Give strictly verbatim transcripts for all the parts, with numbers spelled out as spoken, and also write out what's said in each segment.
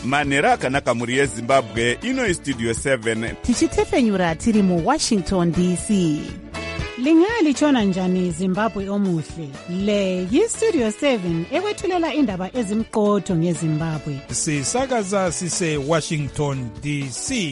manhero akanaka mhuri yezimbabwe. Ino Studio seven tichitefenyura tiri muWashington D C. Lingalitshona njani Zimbabwe omuhle? Le yiStudio seven ekwethulela indaba ezimqotho ngeZimbabwe. Sisakaza sise Washington D C.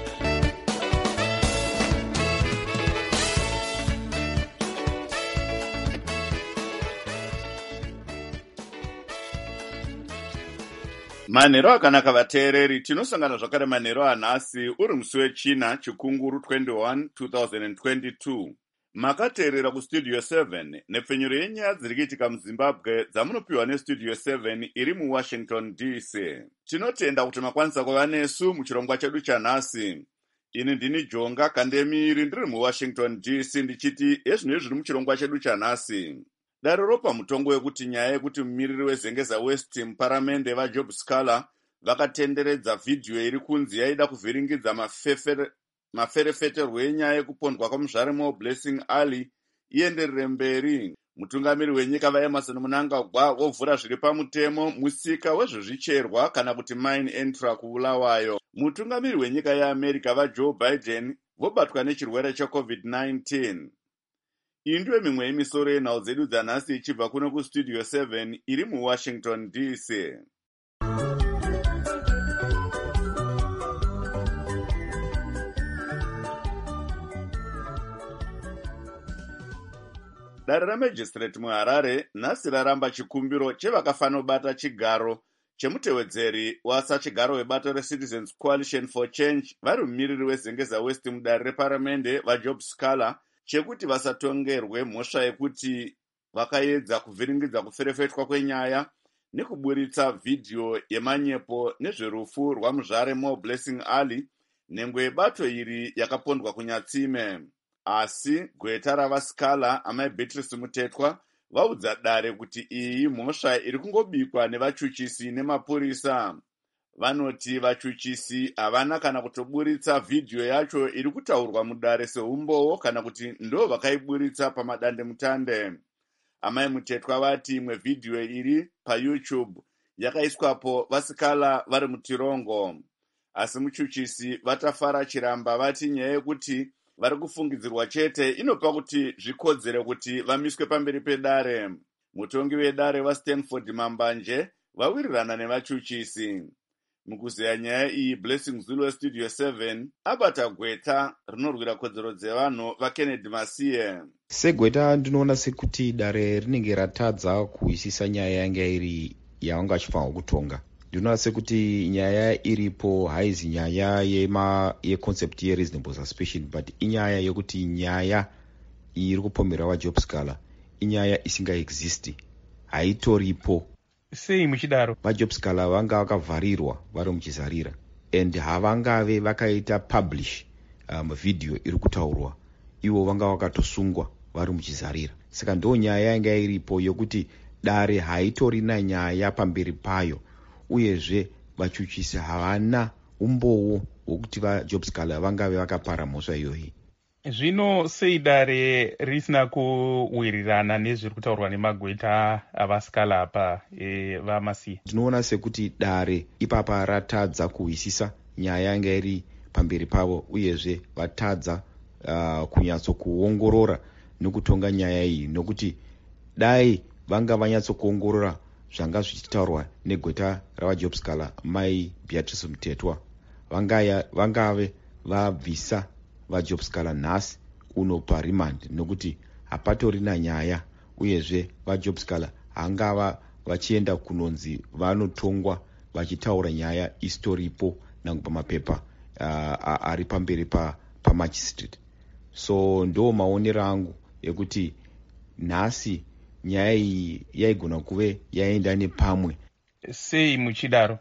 manhero akanaka vateereri. Tinosangana zvakare manhero anhasi uri musi wechina chikunguru twenty-one twenty twenty-two. Makateerera kuStudio seven nepfenyuro yenyaya dziri kuitika muZimbabwe dzamunopiwa neStudio seven iri muWashington D C. Tinotenda kuti makwanisa kuva nesu muchirongwa chedu chanhasi. Ini ndini Jonga Kandemiri ndiri muWashington D C ndichiti ezvino zviri muchirongwa chedu chanhasi. Dare ropa mutongo wekuti nyaya yekuti mumiriri weZengeza West muparamende vaJob Scaler vakatenderedza vhidhiyo iri kunzi yaida kuvhiringidza mafefere maferefeterwo enyaya yekupondwa kwamuzvare Blessing Ali ienderere mberi. Mutungamiri wenyika vaEmerson Mnangagwa vovhura zviri pamutemo musika wezvezvicherwa kana kuti mine entra kuulawayo. Mutungamiri wenyika yeAmerica vaJoe Biden vobatwa nechirwere cheCovid nineteen. Iyi ndiyo mimwe yemisoro yenhau dzedu dzanhasi ichibva kuno kuStudio seven iri muWashington D C. Dare ramajistrate muHarare nhasi raramba chikumbiro chevakafanobata chigaro chemutevedzeri wasachigaro webato reCitizens Coalition for Change vari mumiriri weZengeza West mudare reparamende vaJob Scaler chekuti vasatongerwe mhosva yekuti vakaedza kuvhiringidza kuferefetwa kwenyaya nekuburitsa vhidhiyo yemanyepo nezverufu rwamuzvare Blessing Ali nhengwe yebato iri yakapondwa kunyatsime. Asi gweta ravaScaler amai Beatrice Mutetwa vaudza dare kuti iyi mhosva iri kungobikwa nevachuchisi nemapurisa. Vanoti vachuchisi havana kana kutoburitsa vhidhiyo yacho iri kutaurwa mudare seumbowo kana kuti ndo vakaiburitsa pamadande mutande. Amai Mutetwa vati imwe vhidhiyo iri paYouTube yakaiswapo vaScaler vari mutirongo. Asi muchuchisi vatafara chiramba vati nyaya yekuti vari kufungidzirwa chete inopa kuti zvikodzere kuti vamiswe pamberi pedare. Mutongi wedare vaStanford Mambanje vawirirana nevachuchisi. Mukuzeya nyaya iyi Blessing Zulu weStudio seven abata gweta rinorwira kodzero dzevanhu vaKennedy Masiye. Segweta ndinoona sekuti dare rinenge ratadza kuisisa nyaya yanga iri yavanga achifanirwa kutonga. Ndinoona sekuti nyaya iripo haizi nyaya yema yeconcept yereasonable suspicion, but inyaya yekuti nyaya iri kupomera vaJob Scaler inyaya isingaexisti, haitoripo. Sei muchidaro? VaJob Scaler vanga vakavharirwa vari muchizarira and havangave vakaita publish um, video iri kutaurwa, ivo vanga vakatosungwa vari muchizarira. Saka ndo nyaya yanga iripo yokuti dare haitorina nyaya pamberi payo, uyezve vachuchisi havana umbowo hwekuti vaJob Scaler vangave vakapara mhosva iyoyi. Zvino sei dare risina kuwirirana nezviri kutaurwa nemagweta avaScaler apa e, vaMasiye? Tinoona sekuti dare ipapa ratadza kuisisa nyaya yanga iri pamberi pavo, uyezve vatadza uh, kunyatsokuongorora nekutonga nyaya iyi, nokuti dai vanga vanyatsokuongorora zvanga zvichitaurwa negweta ravaJob Scaler mai Beatrice Mutetwa, vangaya vangave vabvisa vaJob Scaler nhasi uno parimand, nokuti hapatorina nyaya, uyezve vaJob Scaler hangava vachienda kunonzi vanotongwa vachitaura nyaya istoripo nangu pamapepa uh, ari pamberi pa pamagistrate. So ndo maonero angu ekuti nhasi nyaya iyi yaigona kuve yaenda nepamwe. Sei muchidaro?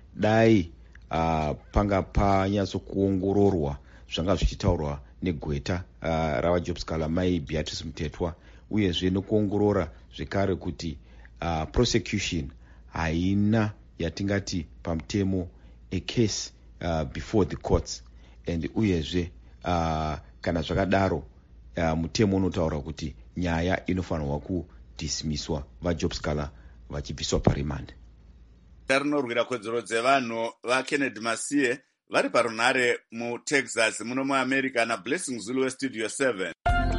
Dai uh, panga panyatsokuongororwa zvanga zvichitaurwa negweta uh, ravaJob Scaler mai Beatrice Mutetwa, uyezve nokuongorora zvekare kuti uh, prosecution haina yatingati pamutemo a case uh, before the courts, and uyezve uh, kana zvakadaro uh, mutemo unotaura kuti nyaya inofanirwa kudismiswa vaJob Scaler vachibviswa parimand. rinorwira kodzero dzevanhu vaKennedy Masiye vari parunhare muTexas muno muAmerica naBlessing Zulu weStudio seven.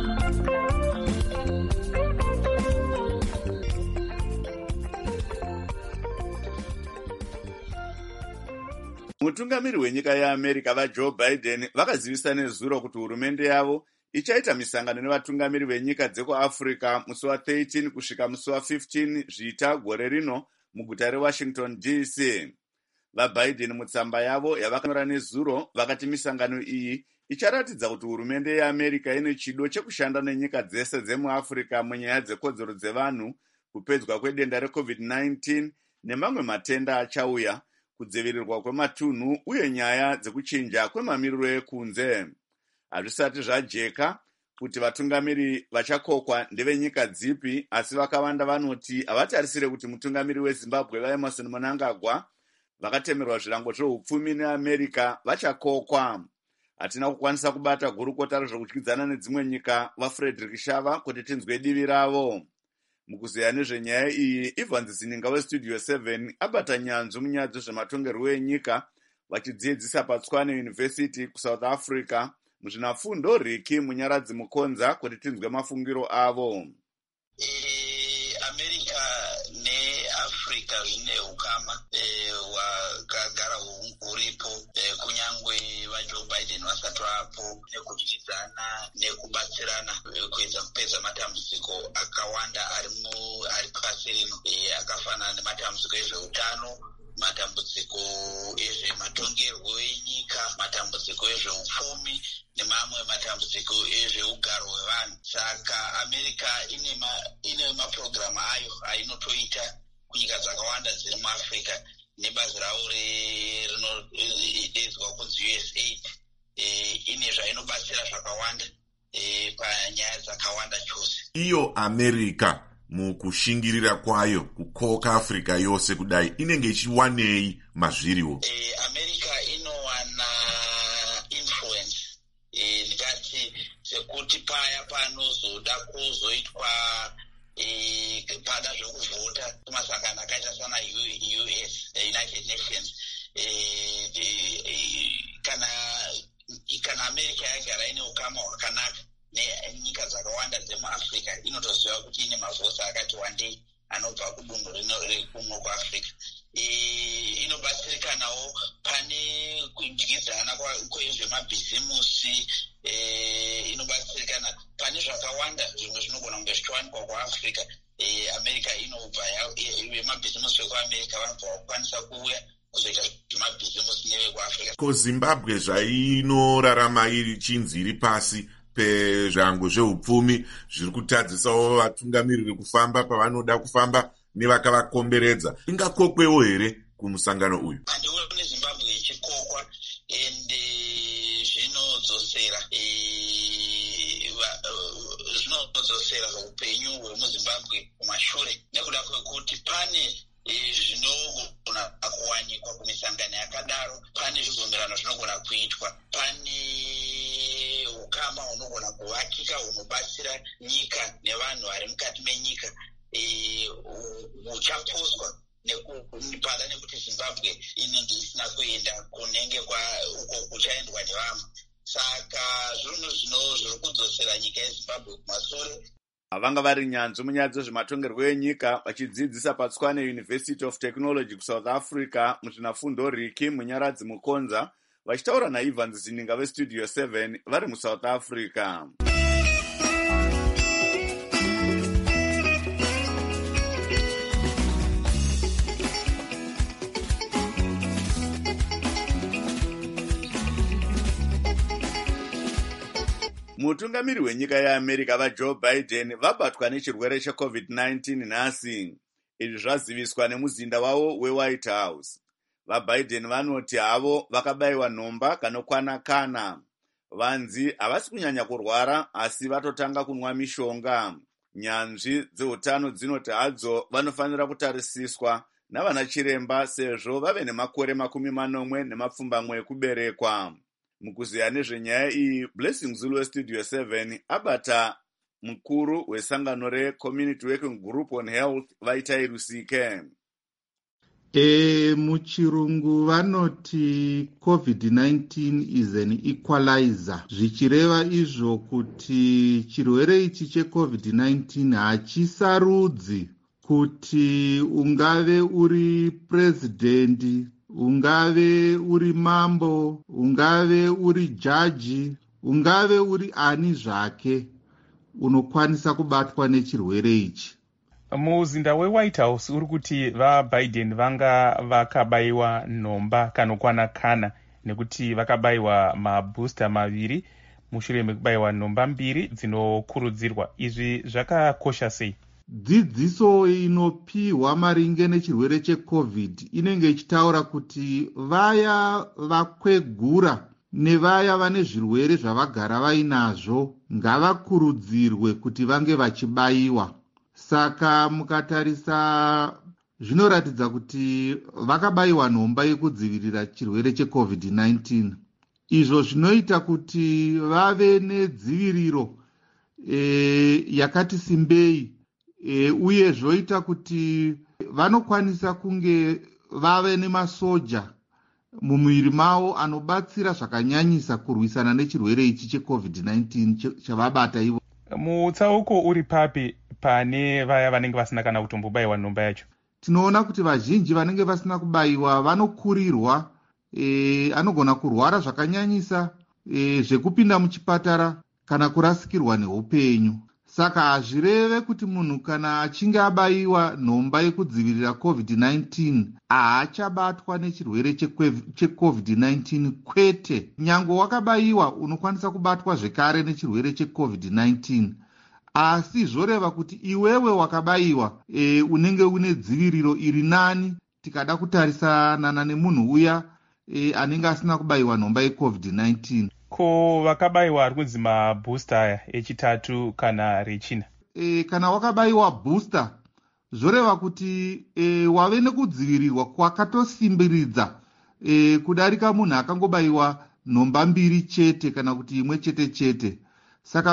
Mutungamiri wenyika yeAmerica vaJoe Biden vakazivisa nezuro kuti hurumende yavo ichaita misangano nevatungamiri venyika dzekuAfrica musi wathirteen kusvika musi wafifteen zviita gore rino muguta reWashington D C. VaBiden mutsamba yavo yavakanyora nezuro vakati misangano iyi icharatidza kuti hurumende yeAmerica ine chido chekushanda nenyika dzese dzemuAfrica munyaya dzekodzero dzevanhu, kupedzwa kwedenda reCovid nineteen nemamwe matenda achauya, kudzivirirwa kwematunhu uye nyaya dzekuchinja kwemamiriro ekunze. Hazvisati zvajeka kuti vatungamiri vachakokwa ndevenyika dzipi, asi vakawanda vanoti havatarisire kuti mutungamiri weZimbabwe vaEmerson Mnangagwa vakatemerwa zvirango zveupfumi neAmerica vachakokwa. Hatina kukwanisa kubata gurukota rezvokudyidzana nedzimwe nyika vaFrederick Shava kuti tinzwe divi ravo. Mukuzeya nezvenyaya iyi, Evans Zininga weStudio seven abata nyanzvu munyaya dzezvematongerwo enyika vachidzidzisa paTswane University kuSouth Africa. Muzvinafundo Riki Munyaradzi Mukonza kuti tinzwe mafungiro avo. E, America neAfrica zvine ukama e, wakagara uripo e, kunyangwe vaJoe Biden vasati vapo nekudyidzana nekubatsirana kuedza kupedza matambudziko akawanda ari ari pasi rino e, akafanana nematambudziko ezveutano, matambudziko ezvematongerwo enyika, matambudziko ezveupfumi nemamwe matambudziko ezveugaro hwevanhu. Saka America ine ma, ine mapurogiramu ayo ainotoita kunyika dzakawanda dziri muAfrica nebazi ravo rinodedzwa kunzi U S A I D. E, ine zvainobatsira zvakawanda e, panyaya dzakawanda chose. Iyo America mukushingirira kwayo kukoka Africa yose kudai inenge ichiwanei mazviriwo? E, America inowana influence e, ndikati sekuti paya panozoda kuzoitwa e, pada zvekuvhota kumasangano akaita sana U S United Nations e, e, e, kana kana America yagara ine ukama hwakanaka nenyika dzakawanda dzemuAfrica inotoziva kuti ine mavhotsi akati wandei anobva kudunhu rekuno kuAfrica. E, inobatsirikanawo pane kudyidzana kwezvemabhizimusi, e, inobatsirikana pane zvakawanda zvimwe zvinogona kunge zvichiwanikwa kuAfrica. E, America inobva vemabhizimusi vekuAmerica vanobva kukwanisa kuuya kuzoita zvemabhizimusi nevekuAfrica. Ko Zimbabwe zvainorarama iri chinzi iri pasi pezvango zveupfumi zviri kutadzisawo vatungamiriri kufamba pavanoda kufamba nevakavakomberedza, ingakokwewo here kumusangano uyu? Handioni Zimbabwe ichikokwa ende zvinodzosera zvinodzosera upenyu hwemuZimbabwe kumashure nekuda kwekuti pane zvinogona kuwanikwa kumisangano yakadaro, pane zvibvumirano zvinogona kuitwa, pane ukama hunogona kuvakika hunobatsira nyika nevanhu vari mukati menyika huchaposwa pada nekuti Zimbabwe inenge isina kuenda kunenge uko kuchaendwa nevamwe. Saka zvinhu zvino zviri kudzosera nyika yeZimbabwe kumashure. Vanga vari nyanzvi munyaya dzezvematongerwo enyika vachidzidzisa paTswane University of Technology kuSouth Africa muzvinafundo Riki Munyaradzi Mukonza vachitaura naEvans Zininga veStudio seven vari muSouth Africa. Mutungamiri wenyika yeAmerica vaJoe Biden vabatwa nechirwere cheCovid nineteen nhasi. Izvi zvaziviswa nemuzinda wavo weWhite House. VaBiden vanoti havo vakabayiwa nhomba kanokwana kana. Vanzi havasi kunyanya kurwara asi vatotanga kunwa mishonga. Nyanzvi dzeutano dzinoti hadzo vanofanira kutarisiswa navana chiremba sezvo vave nemakore makumi manomwe nemapfumbamwe ekuberekwa. Mukuzeya nezvenyaya iyi, Blessing Zulu weStudio seven abata mukuru wesangano reCommunity Working Group on Health vaitayi Rusike. E, muchirungu vanoti covid nineteen is an equalizer, zvichireva izvo kuti chirwere ichi checovid nineteen hachisarudzi kuti ungave uri prezidendi, ungave uri mambo, ungave uri jaji, ungave uri ani zvake unokwanisa kubatwa nechirwere ichi. Muzinda weWhite House uri kuti vaBiden vanga vakabayiwa nhomba kanokwana kana nekuti vakabayiwa mabooster maviri mushure mekubayiwa nhomba mbiri dzinokurudzirwa. Izvi zvakakosha sei? Dzidziso inopiwa maringe nechirwere checovid inenge ichitaura kuti vaya vakwegura nevaya vane zvirwere zvavagara vainazvo ngavakurudzirwe kuti vange vachibayiwa. Saka mukatarisa zvinoratidza kuti vakabayiwa nhomba yekudzivirira chirwere checovid nineteen. Izvo zvinoita kuti vave nedziviriro e, yakati simbei e, uye zvoita kuti vanokwanisa kunge vave nemasoja mumuviri mavo anobatsira zvakanyanyisa kurwisana nechirwere ichi checovid nineteen chavabata ivo. Mutsauko uri papi pane vaya vanenge vasina kana kutombobayiwa nhomba yacho? Tinoona kuti vazhinji vanenge vasina kubayiwa vanokurirwa, e, anogona kurwara zvakanyanyisa e, zvekupinda muchipatara kana kurasikirwa neupenyu. Saka hazvireve kuti munhu kana achinge abayiwa nhomba yekudzivirira covid nineteen haachabatwa nechirwere checovid nineteen. Kwete, nyange wakabayiwa unokwanisa kubatwa zvekare nechirwere checovid nineteen. Asi zvoreva kuti iwewe wakabayiwa e, unenge une dziviriro iri nani tikada kutarisana nemunhu uya e, anenge asina kubayiwa nhomba yecovid nineteen. Ko vakabayiwa ari kunzi mabooster aya echitatu kana rechina? E, kana wakabayiwa booster zvoreva kuti e, wave nekudzivirirwa kwakatosimbiridza e, kudarika munhu akangobayiwa nhomba mbiri chete kana kuti imwe chete chete. Saka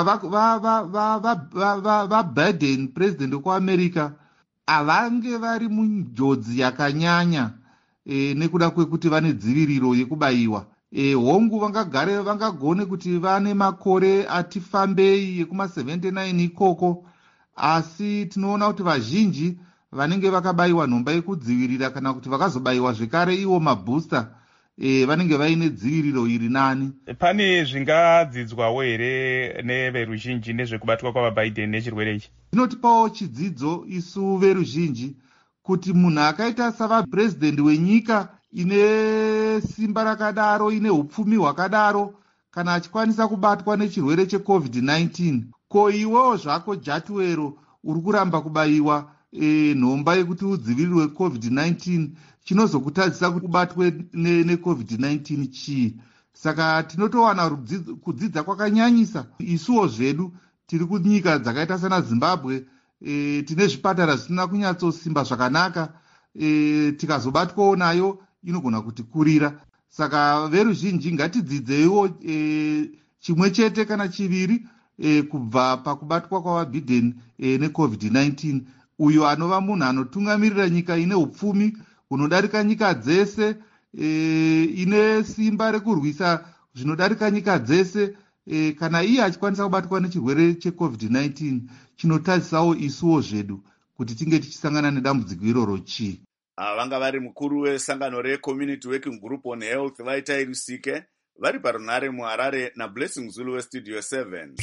vaBiden, president wekuAmerica, havange vari munjodzi yakanyanya e, nekuda kwekuti vane dziviriro yekubayiwa. E, hongu vangagare vangagone kuti vane makore ati fambei yekuma seventy-nine ikoko, asi tinoona kuti vazhinji vanenge vakabayiwa nhomba yekudzivirira kana kuti vakazobayiwa zvekare iwo mabooster e, vanenge vaine dziviriro iri nani. Pane zvingadzidzwawo here neveruzhinji nezvekubatwa kwavaBiden nechirwere ichi? Zvinotipawo chidzidzo isu veruzhinji kuti munhu akaita savapurezidendi wenyika ine simba rakadaro, ine upfumi hwakadaro, kana achikwanisa kubatwa nechirwere checovid nineteen, ko iwewo zvako jatuwero uri kuramba kubayiwa e, nhomba yekuti udzivirirwe covid nineteen, chinozokutadzisa kuti ubatwe necovid nineteen chii? Saka tinotowana kudzidza kwakanyanyisa. Isuwo zvedu tiri kunyika dzakaita sana Zimbabwe, e, tine zvipatara zvisina kunyatsosimba zvakanaka, e, tikazobatwawo nayo inogona kutikurira. Saka veruzhinji ngatidzidzeiwo e, chimwe chete kana chiviri e, kubva pakubatwa kwavaBiden e, necovid nineteen. Uyo anova munhu anotungamirira nyika ine upfumi hunodarika nyika dzese, e, ine simba rekurwisa zvinodarika nyika dzese, e, kana iye achikwanisa kubatwa nechirwere checovid nineteen, chinotazisawo isuwo zvedu kuti tinge tichisangana nedambudziko iroro chii. Ava vanga vari mukuru wesangano reCommunity Working Group on Health vaita Rusike vari parunhare muHarare naBlessing Zulu weStudio seven.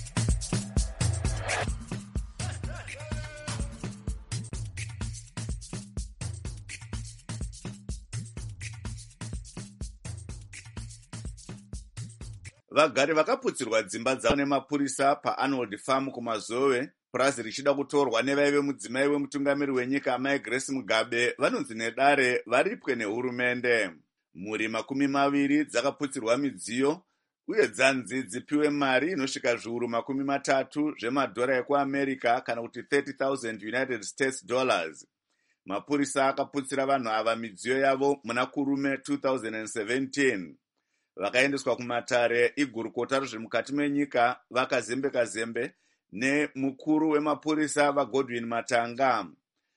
Vagari vakaputsirwa dzimba dzavo nemapurisa paArnold Farm kumazowe, purazi richida kutorwa nevaive mudzimai wemutungamiri wenyika Mai Grace Mugabe vanonzi nedare varipwe nehurumende. Mhuri makumi maviri dzakaputsirwa midziyo uye dzanzi dzipiwe mari inosvika zviuru makumi matatu zvemadhora ekuAmerica kana kuti thirty thousand United States dollars. Mapurisa akaputsira vanhu ava midziyo yavo muna kurume two thousand seventeen. Vakaendeswa kumatare igurukota rezvemukati menyika vakazembe kazembe nemukuru wemapurisa vaGodwin Matanga.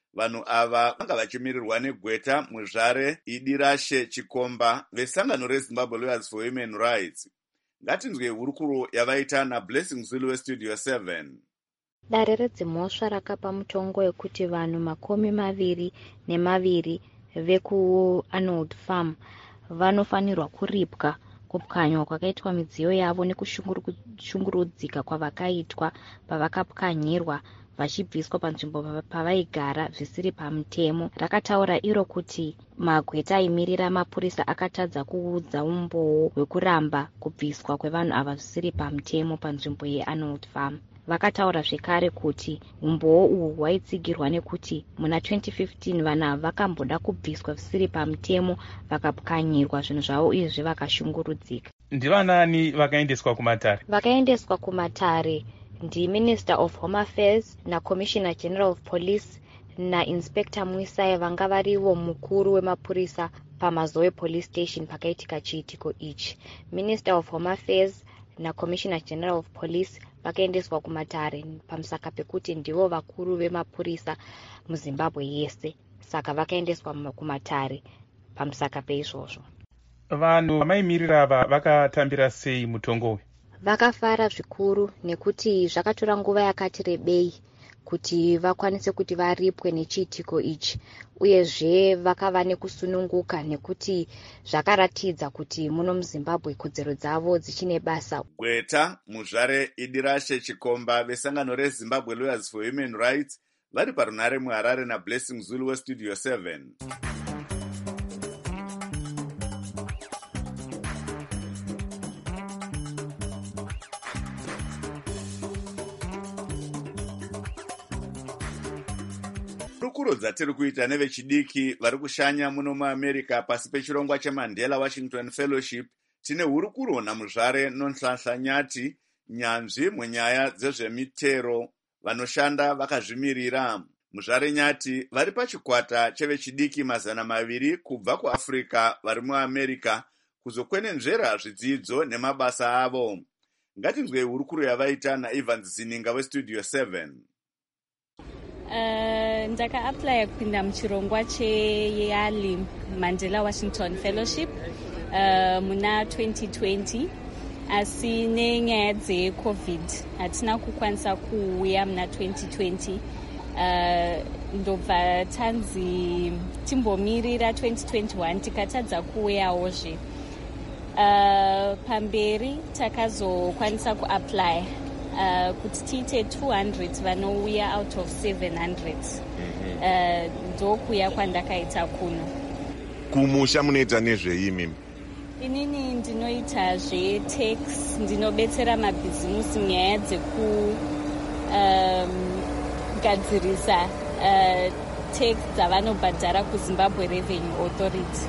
Vanhu ava vanga vachimirirwa negweta muzvare Idirashe Chikomba vesangano reZimbabwe Lawyers for Human Rights. Ngatinzwe hurukuro yavaita naBlessing Zulu weStudio seven. Dare redzimhosva rakapa mutongo wekuti vanhu makumi maviri nemaviri vekuArnold Farm vanofanirwa kuripwa kupwanywa kwakaitwa midziyo yavo nekushungurudzika kwavakaitwa pavakapwanyirwa vachibviswa panzvimbo pavaigara zvisiri pamutemo. Rakataura iro kuti magweta aimirira mapurisa akatadza kuudza umboo hwekuramba kubviswa kwevanhu ava zvisiri pamutemo panzvimbo yeArnold Farm. Vakataura zvekare kuti umboo uhu hwaitsigirwa nekuti muna twenty fifteen vanhu ava vakamboda kubviswa zvisiri pamutemo vakapwanyirwa zvinhu zvavo uyezve vakashungurudzika. Ndivanani vakaendeswa kumatare? Vakaendeswa kumatare ndi Minister of Home Affairs na Commissioner General of Police na Inspector Mwisai vanga varivo mukuru wemapurisa paMazoe Police Station pakaitika chiitiko ichi. Minister of Home Affairs na Commissioner General of Police vakaendeswa kumatare pamusaka pekuti ndivo vakuru vemapurisa muZimbabwe yese, saka vakaendeswa kumatare pamusaka peizvozvo. Vanhu vamaimirira ava vakatambira sei mutongo uyu? Vakafara zvikuru nekuti zvakatora nguva yakati rebei kuti vakwanise kuti varipwe nechiitiko ichi, uyezve vakava nekusununguka nekuti zvakaratidza kuti muno muZimbabwe kodzero dzavo dzichine basa. Gweta muzvare Idirashe Chikomba vesangano reZimbabwe Lawyers for Human Rights vari parunare muHarare naBlessing Zulu weStudio seven. Rukuro dzatiri kuita nevechidiki vari kushanya muno muAmerica pasi pechirongwa cheMandela Washington Fellowship. Tine hurukuro namuzvare Nonhlanhla Nyati, nyanzvi munyaya dzezvemitero vanoshanda vakazvimirira. Muzvare Nyati vari pachikwata chevechidiki mazana maviri kubva kuAfrica vari muAmerica kuzokwenenzvera zvidzidzo nemabasa avo. Ngatinzwe hurukuro yavaita naEvans Zininga weStudio seven. Uh, ndaka apply kupinda muchirongwa cheyali Mandela Washington Fellowship uh, muna twenty twenty, asi nenyaya dzeCovid hatina kukwanisa kuuya muna twenty twenty. Uh, ndobva tanzi timbomirira twenty twenty-one tikatadza kuuyawozve. Uh, pamberi takazokwanisa kuapply Uh, kuti tiite two hundred vanouya out of seven hundred. Uh, ndokuya kwandakaita kuno. Kumusha munoita nezvei mimi? Inini ndinoita zvetax, ndinobetsera mabhizimusi munyaya dzekugadzirisa um, uh, tax dzavanobhadhara kuZimbabwe Revenue Authority.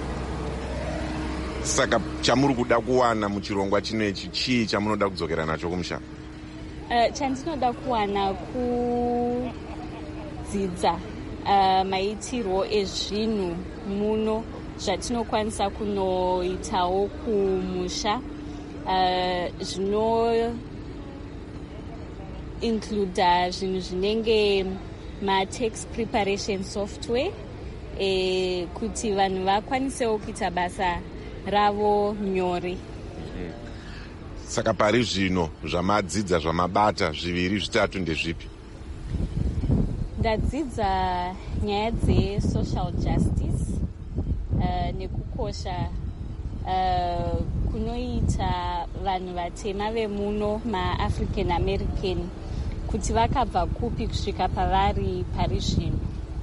Saka chamuri kuda kuwana muchirongwa chinechi chii chamunoda kudzokera nacho kumusha? Uh, chandinoda kuwana kudzidza uh, maitirwo ezvinhu muno zvatinokwanisa kunoitawo kumusha, uh, zvino include zvinhu zvinenge ma-tax preparation software, eh, kuti vanhu vakwanisewo kuita basa ravo nyore. Saka pari zvino zvamadzidza zvamabata zviviri zvitatu ndezvipi? Ndadzidza nyaya dze-social justice uh, nekukosha uh, kunoita vanhu vatema vemuno ma-African American kuti vakabva kupi kusvika pavari pari zvino.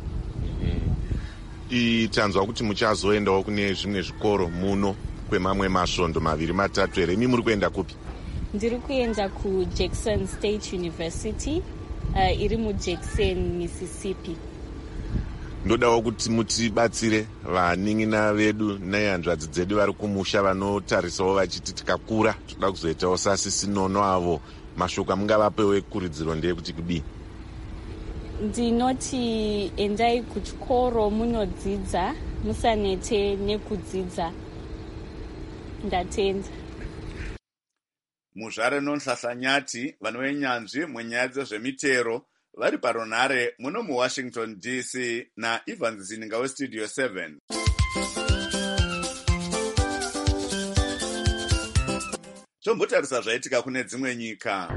Mm-hmm. Tanzwa kuti muchazoendawo kune zvimwe zvikoro muno kwemamwe masvondo maviri matatu here. Imi muri kuenda kupi? Ndiri kuenda kuJackson State University uh, iri muJackson, Mississippi. Ndodawo kuti mutibatsire vanin'ina vedu nehanzvadzi dzedu vari kumusha vanotarisawo vachiti tikakura toda kuzoitawo sasisi nono avo. Mashoko amungavapewo ekuridziro ndeyekuti kudii? Ndinoti endai kuchikoro munodzidza, musanete nekudzidza. Ndatenda. Muzvare Nonhlanhla Nyati, vanhu venyanzvi munyaya dzezvemitero vari paronhare muno muwashington D C naEvans Zininga westudio seven. Tombotarisa zvaitika kune dzimwe nyika.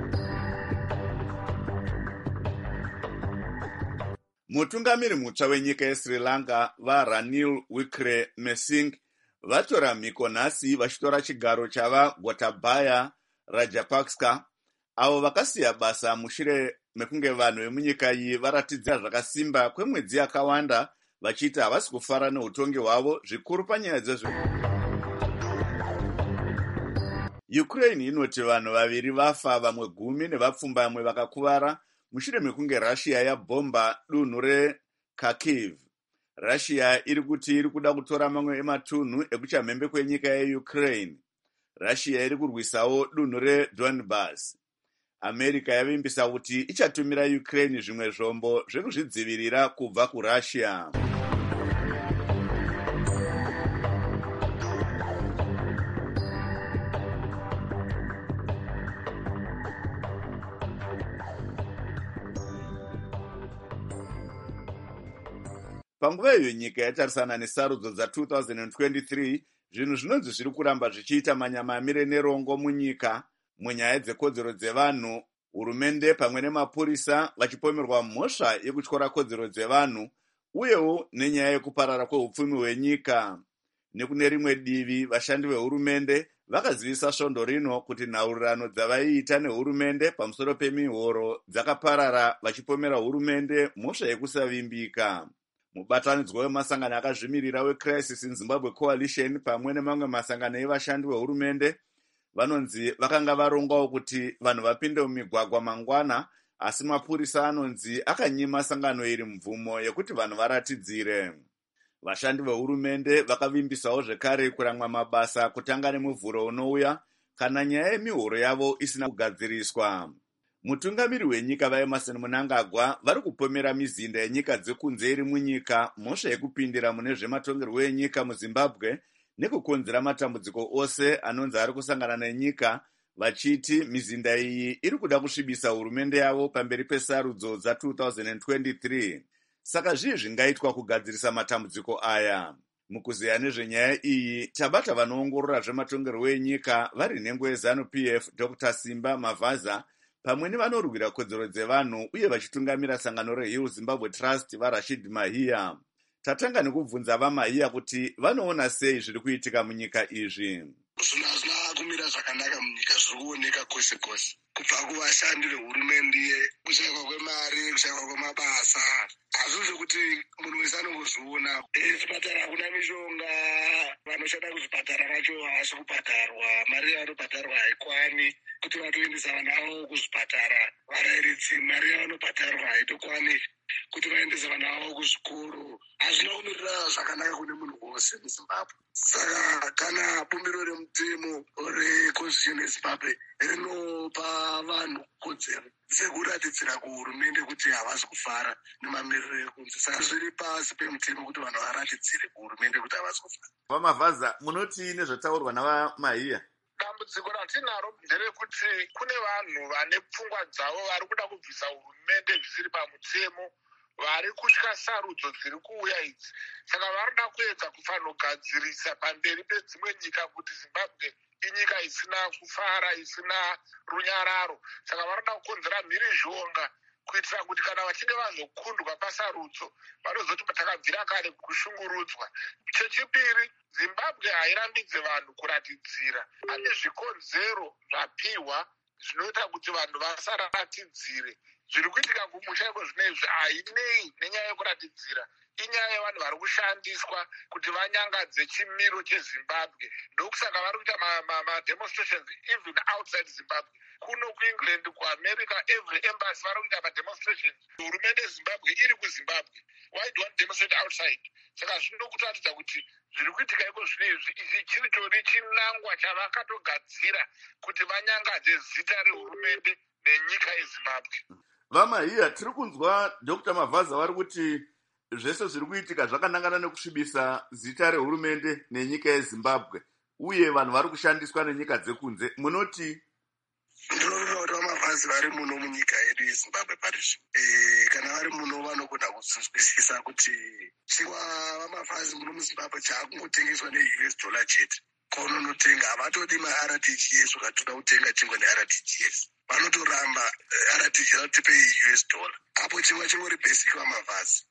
Mutungamiri mutsva wenyika yeSri Lanka vaRanil Wickremesinghe vatora mhiko nhasi vachitora chigaro chava Gotabaya Rajapaksa avo vakasiya basa mushure mekunge vanhu vemunyika iyi varatidza zvakasimba kwemwedzi yakawanda vachiti havasi kufara neutongi hwavo zvikuru panyaya dzezve. Ukraine inoti vanhu vaviri vafa, vamwe gumi nevapfumba vamwe vakakuvara mushure mekunge Russia yabhomba dunhu reKharkiv. Russia iri kuti iri kuda kutora mamwe ematunhu ekuchamhembe kwenyika yeUkraine. Russia iri kurwisawo dunhu reDonbas. America yavimbisa kuti ichatumira Ukraine zvimwe zvombo zvekuzvidzivirira kubva kuRussia. Panguva iyo nyika yatarisana nesarudzo dza two thousand twenty-three, zvinhu zvinonzi zviri kuramba zvichiita manyamayamire nerongo munyika munyaya dzekodzero dzevanhu, hurumende pamwe nemapurisa vachipomerwa mhosva yekutyora kodzero dzevanhu uyewo nenyaya yekuparara kweupfumi hwenyika. Nekune rimwe divi, vashandi vehurumende vakazivisa svondo rino kuti nhaurirano dzavaiita nehurumende pamusoro pemihoro dzakaparara vachipomera hurumende mhosva yekusavimbika. Mubatanidzwa wemasangano akazvimirira weCrisis in Zimbabwe Coalition pamwe nemamwe masangano evashandi vehurumende vanonzi vakanga varongwawo kuti vanhu vapinde mumigwagwa mangwana, asi mapurisa anonzi akanyima sangano iri mvumo yekuti vanhu varatidzire. Vashandi vehurumende vakavimbisawo zvekare kuramwa mabasa kutanga nemuvhuro unouya kana nyaya yemihoro yavo isina kugadziriswa. Mutungamiri wenyika vaEmmerson Mnangagwa vari kupomera mizinda yenyika dzekunze iri munyika mhosva yekupindira mune zvematongerwo enyika muZimbabwe nekukonzera matambudziko ose anonzi ari kusangana nenyika, vachiti mizinda iyi iri kuda kusvibisa hurumende yavo pamberi pesarudzo dza two thousand twenty-three. Saka zvii zvingaitwa kugadzirisa matambudziko aya? Mukuziya nezvenyaya iyi tabata vanoongorora zvematongerwo enyika vari nhengo yeZanu-P F Doctor Simba Mavaza pamwe nevanorwira kodzero dzevanhu uye vachitungamira sangano reHill Zimbabwe Trust vaRashid Mahiya. Tatanga nekubvunza vaMahiya kuti vanoona sei zviri kuitika munyika izvi. Zvinhu hazvina kumira zvakanaka munyika, zviri kuoneka kwese kwese, kubva kuvashandi vehurumende, kushayikwa kwemari, kushayikwa kwemabasa. Hazvo zvekuti munhu wese anongozviona. Zvipatara hakuna mishonga, vanoshanda kuzvipatara vacho havasi kubhadharwa, mari yavanobhadharwa haikwani kuti vatoendesa vana vavo kuzvipatara. Varairidzi mari yavanobhadharwa haitokwani kuti vaendesa vana vavo kuzvikoro. Hazvina kumirira zvakanaka kune munhu wose muZimbabwe. Saka kana bumbiro remutemo reconstitution yeZimbabwe rinopa vanhu kodzero dzekuratidzira kuhurumende kuti havasi kufara nemamiriro ekunze, saka zviri pasi pemutemo kuti vanhu varatidzire kuhurumende kuti havasi kufara. VaMavaza, munoti nezvataurwa navaMahiya? Dambudziko ratinaro nderekuti kune vanhu vane pfungwa dzavo vari kuda kubvisa hurumende zvisiri pamutemo, vari kutya sarudzo dziri kuuya idzi. Saka varida kuedza kufanogadzirisa pamberi pedzimwe nyika kuti Zimbabwe inyika isina kufara, isina runyararo. Saka varida kukonzera mhirizhonga kuitira kuti kana vachinge vazokundwa pasarudzo vanozoti takabvira kare kushungurudzwa. Chechipiri, Zimbabwe hairambidze vanhu kuratidzira. Pane zvikodzero zvapiwa zvinoita kuti vanhu vasaratidzire. Zviri kuitika kumushaiko zvinezvi hainei nenyaya yekuratidzira. Inyaya yevanhu vari kushandiswa kuti vanyangadze chimiro cheZimbabwe. Ndokusaka vari kuita ma-demonstrations even outside Zimbabwe. Kuno kuEngland, kuAmerica, every embassy vari kuita ma-demonstrations. Hurumende yeZimbabwe iri kuZimbabwe. Why do you want to demonstrate outside? Saka zvinokuratidza kuti zviri kuitika iko zvinezvi ichi chiritori chinangwa chavakatogadzira kuti vanyangadze zita rehurumende nenyika yeZimbabwe. VaMahiya, tiri kunzwa Doctor Mavaza vari kuti zvese zviri kuitika zvakanangana nekusvibisa zita rehurumende nenyika yeZimbabwe uye vanhu vari kushandiswa nenyika dzekunze. Munoti? Ndinoona kuti vaMavaza vamavhazi vari muno munyika yedu yezimbabwe parizvi e, kana vari muno vanogona kuzwisisa kuti chingwa vamavhazi muno muzimbabwe chaakungotengeswa ne-u s dollar chete kaunonotenga havatodi ma-r t g s ukatoda kutenga chingwa ne-r t g s vanotoramba r t g vanotipe u s dollar apo chingwa chingori basic vamavhazi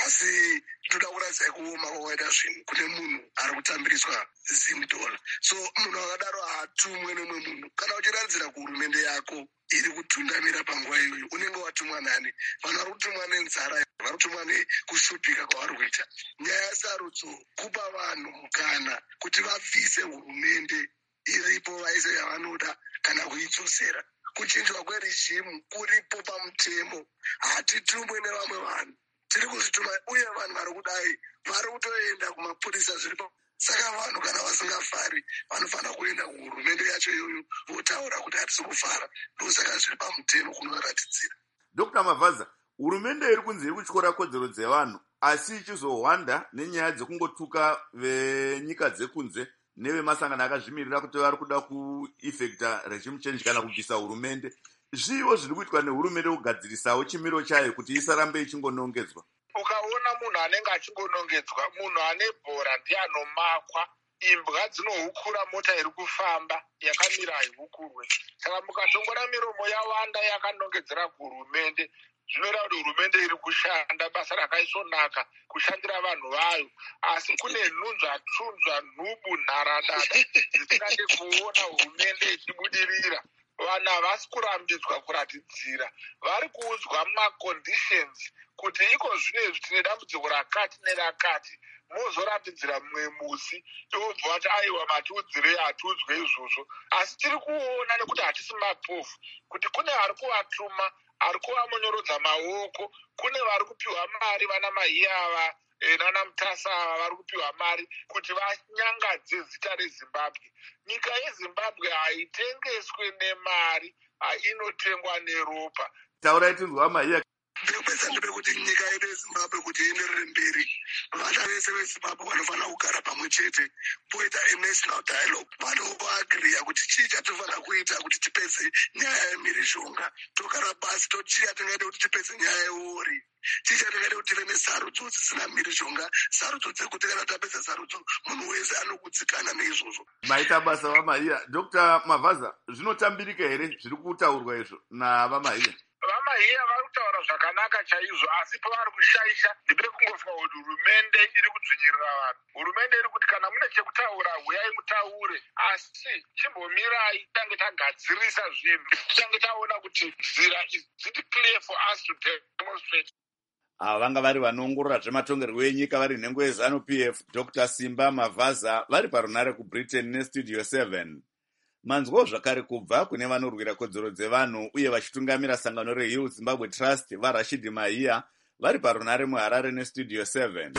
asi toda kuratidza kuoma kwakaita zvinhu kune munhu ari kutambiriswa zim dollar so munhu akadaro haatumwe nemwe munhu kana uchiratidzira kuhurumende yako iri kutundamira panguva iyoyo unenge watumwa nani vanhu vari kutumwa nenzara vari kutumwa nekushupika kwavari kuita nyaya yesarudzo kupa vanhu mukana kuti vabvise hurumende iripo vaise yavanoda kana kuidzosera kuchinjwa kwerejimu kuripo pamutemo hatitumwe nevamwe vanhu tiri kuzvituma uye vanhu vari kudai vari kutoenda kumapurisa zviripo saka vanhu kana vasingafari vanofanira kuenda kuhurumende yacho iyoyo votaura kuti hatisi kufara ndosaka zviri pamutemo kunoratidzira. Dr Mavhaza, hurumende iri kunzi iri kutyora kodzero dzevanhu asi ichizohwanda nenyaya dzekungotuka venyika dzekunze nevemasangano akazvimirira kuti vari kuda kueffecta regime change kana kubvisa hurumende. Zviwo zviri kuitwa nehurumende kugadzirisawo chimiro chayo kuti isarambe ichingonongedzwa. Ukaona munhu anenge achingonongedzwa, munhu ane bhora ndiye anomakwa, imbwa dzinohukura mota iri kufamba yakamira haihukurwe. Saka mukatongora miromo yawanda yakanongedzera kuhurumende, zvinoreva kuti hurumende iri kushanda basa rakaisonaka kushandira vanhu vayo, asi kune nhunzva tsunzva nhubu nharadada dzisingade kuona hurumende ichibudirira. Vanhu havasi kurambidzwa kuratidzira, vari kuudzwa maconditions kuti iko zvinezvi tine dambudziko rakati nerakati, mozoratidzira mumwe musi tobva vati aiwa matiudzirei hatiudzwe izvozvo. Asi tiri kuona nekuti hatisi mapofu kuti kune vari kuvatuma, ari kuvamonyorodza maoko, kune vari kupiwa mari vana mahiyava nana mutasava vari kupiwa mari kuti vanyangadze zita rezimbabwe. Nyika yezimbabwe haitengeswe nemari, inotengwa neropa. Taurai tinzwa mahiya. Ndikupedza ndepekuti nyika yedu yezimbabwe kuti ienderere mberi, vana vese vezimbabwe vanofanira kugara pamwe chete, poita national dialogue, vanoagriya kuti chii chatofanira kuita kuti tipedze nyaya yemhirizhonga, togara pasi tochii chatingade kuti tipedze nyaya yeori, chii chatingade kuti tive nesarudzo dzisina mhirizhonga, sarudzo dzekuti kana tapedza sarudzo munhu wese anokutsikana neizvozvo. Maita basa vamahiya. Dr Mavhaza, zvinotambirika here zviri kutaurwa izvo navamahiya? Vamahiya vari kutaura zvakanaka chaizvo, asi pavari kushaisha ndipere kungofunga kuti hurumende iri kudzvinyirira vanhu. Hurumende iri kuti kana mune chekutaura huyai mutaure, asi chimbomirai tange tagadzirisa zvinhu, tange taona kuti nzira dziti clear for us to demonstrate. Ava vanga vari vanoongorora zvematongerwo enyika vari nhengo yeZanu P F, Dr Simba Mavhaza vari parunare kuBritain neStudio seven. Manzwo zvakare kubva kune vanorwira kodzero dzevanhu uye vachitungamira sangano reHill Zimbabwe Trust vaRashid Mahiya vari parunare muHarare neStudio seven.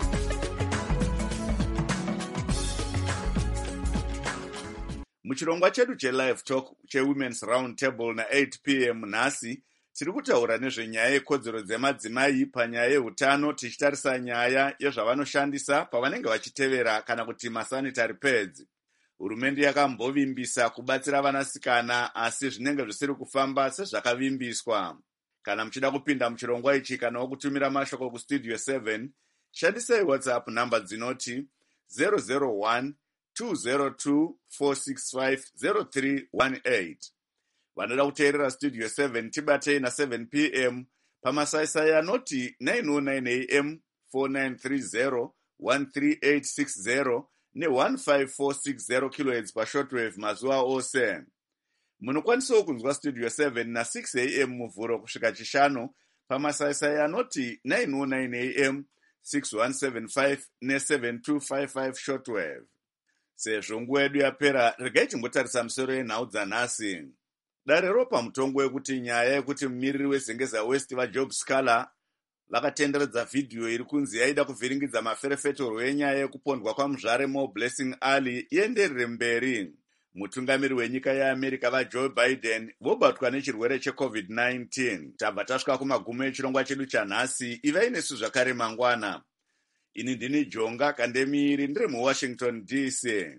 Muchirongwa chedu chelive talk chewomen's round table na-eight p m nhasi tiri kutaura nezvenyaya yekodzero dzemadzimai panyaya yeutano, tichitarisa nyaya yezvavanoshandisa pavanenge vachitevera kana kuti masanitary pads. Hurumende yakambovimbisa kubatsira vanasikana asi zvinenge zvisiri kufamba sezvakavimbiswa. Kana muchida kupinda muchirongwa ichi kana wokutumira mashoko kuStudio seven, shandisai WhatsApp namba dzinoti zero zero one two zero two four six five zero three one eight. Vanoda kuteerera Studio seven tibatei na seven p m pamasaisai anoti nine oh nine a m four nine three zero one three eight six zero ne one five four six zero kilohertz pashortwave mazuva ose. Munokwanisawo kunzwa Studio seven na six a m muvhuro kusvika chishanu pamasaisai anoti nine oh nine a m six one seven five ne seven two five five shortwave. Sezvo nguva yedu yapera, regai timbotarisa musoro yenhau dzanhasi. Dare ropa mutongo wekuti nyaya yekuti mumiriri weZengeza West vaJob Scala vakatenderedza vhidhiyo iri kunzi yaida kuvhiringidza maferefetoro enyaya yekupondwa kwamuzvare Mo Blessing Ali ienderere mberi. Mutungamiri wenyika yeAmerica vaJoe Biden vobatwa nechirwere checovid nineteen. Tabva tasvika kumagumo echirongwa chedu chanhasi. Ivai nesu zvakare mangwana. Ini ndini Jonga Kandemiri ndiri muWashington D C.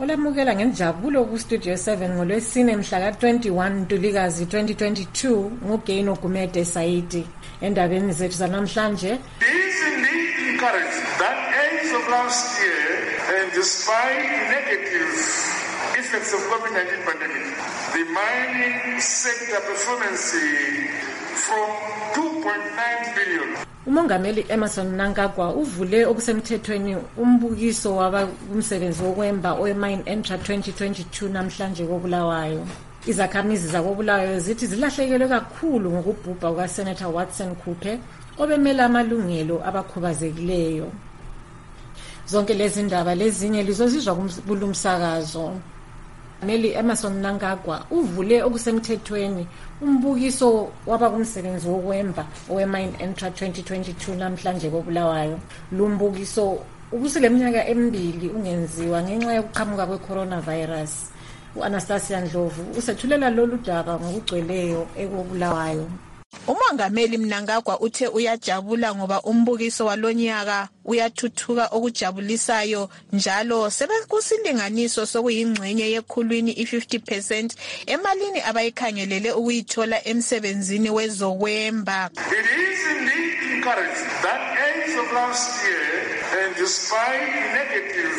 Olamukela ngenjabulo ku Studio seven ngolwesine mhla ka twenty-one Ntulikazi twenty twenty-two nguGaino Gumede Saidi. Endabeni zethu zanamhlanje, This indeed encouraged that as of last year, and despite the negative effects of COVID nineteen pandemic, the mining sector performance from two point nine billion. uMongameli Emmerson Mnangagwa uvule okusemthethweni umbukiso waba umsebenzi wokwemba oMine Entra twenty twenty-two namhlanje koBulawayo. Izakhamizi zakoBulawayo zithi zilahlekelwe kakhulu ngokubhubha kukaSenator Watson Kupe obemela amalungelo abakhubazekileyo. Zonke lezi ndaba lezinye lizozizwa kulumsakazo. Meli Emmerson Mnangagwa uvule okusemthethweni umbukiso waba kumsebenzi wokwemba oMine Entra twenty twenty-two namhlanje koBulawayo. Lumbukiso ubusile eminyaka emibili ungenziwa ngenxa yokuqhamuka kwe-coronavirus. U-Anastasia Ndlovu usethulela lolu daba ngokugcweleyo ekoBulawayo. uMongameli Mnangagwa uthe uyajabula ngoba umbukiso walonyaka uyathuthuka okujabulisayo njalo sebekusilinganiso sokuyingxenye yekhulwini i-fifty percent emalini abayikhangelele ukuyithola emsebenzini wezokwemba. It is indeed encouraged that as of last year, and despite the negative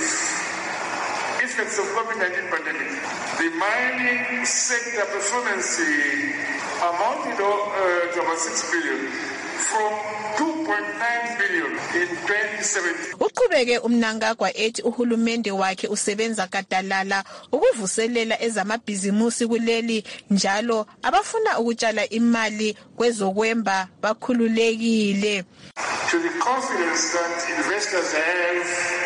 effects of COVID nineteen pandemic, the mining sector performance amounted uh, to about six billion from two point nine billion in twenty seventeen. Uqhubeke uMnangagwa ethi uhulumende wakhe usebenza gadalala ukuvuselela ezamabhizimusi kuleli njalo abafuna ukutshala imali kwezokwemba bakhululekile. To the confidence that investors have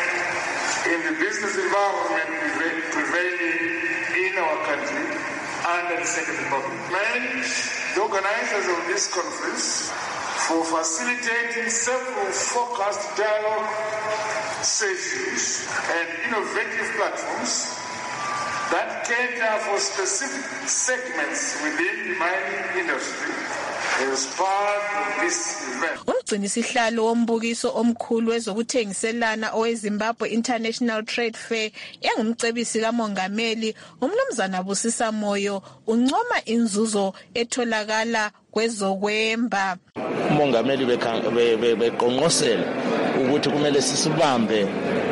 in the business environment prevailing in our country under the Second Republic. Thank the organizers of this conference for facilitating several focused dialogue sessions and innovative platforms that cater for specific segments within the mining industry. As part of this event. Umgcinisihlalo wombukiso omkhulu wezokuthengiselana oweZimbabwe International Trade Fair engumcebisi kaMongameli uMnumzana Busisa Moyo uncoma inzuzo etholakala kwezokwemba. uMongameli beqonqosela ukuthi kumele sisibambe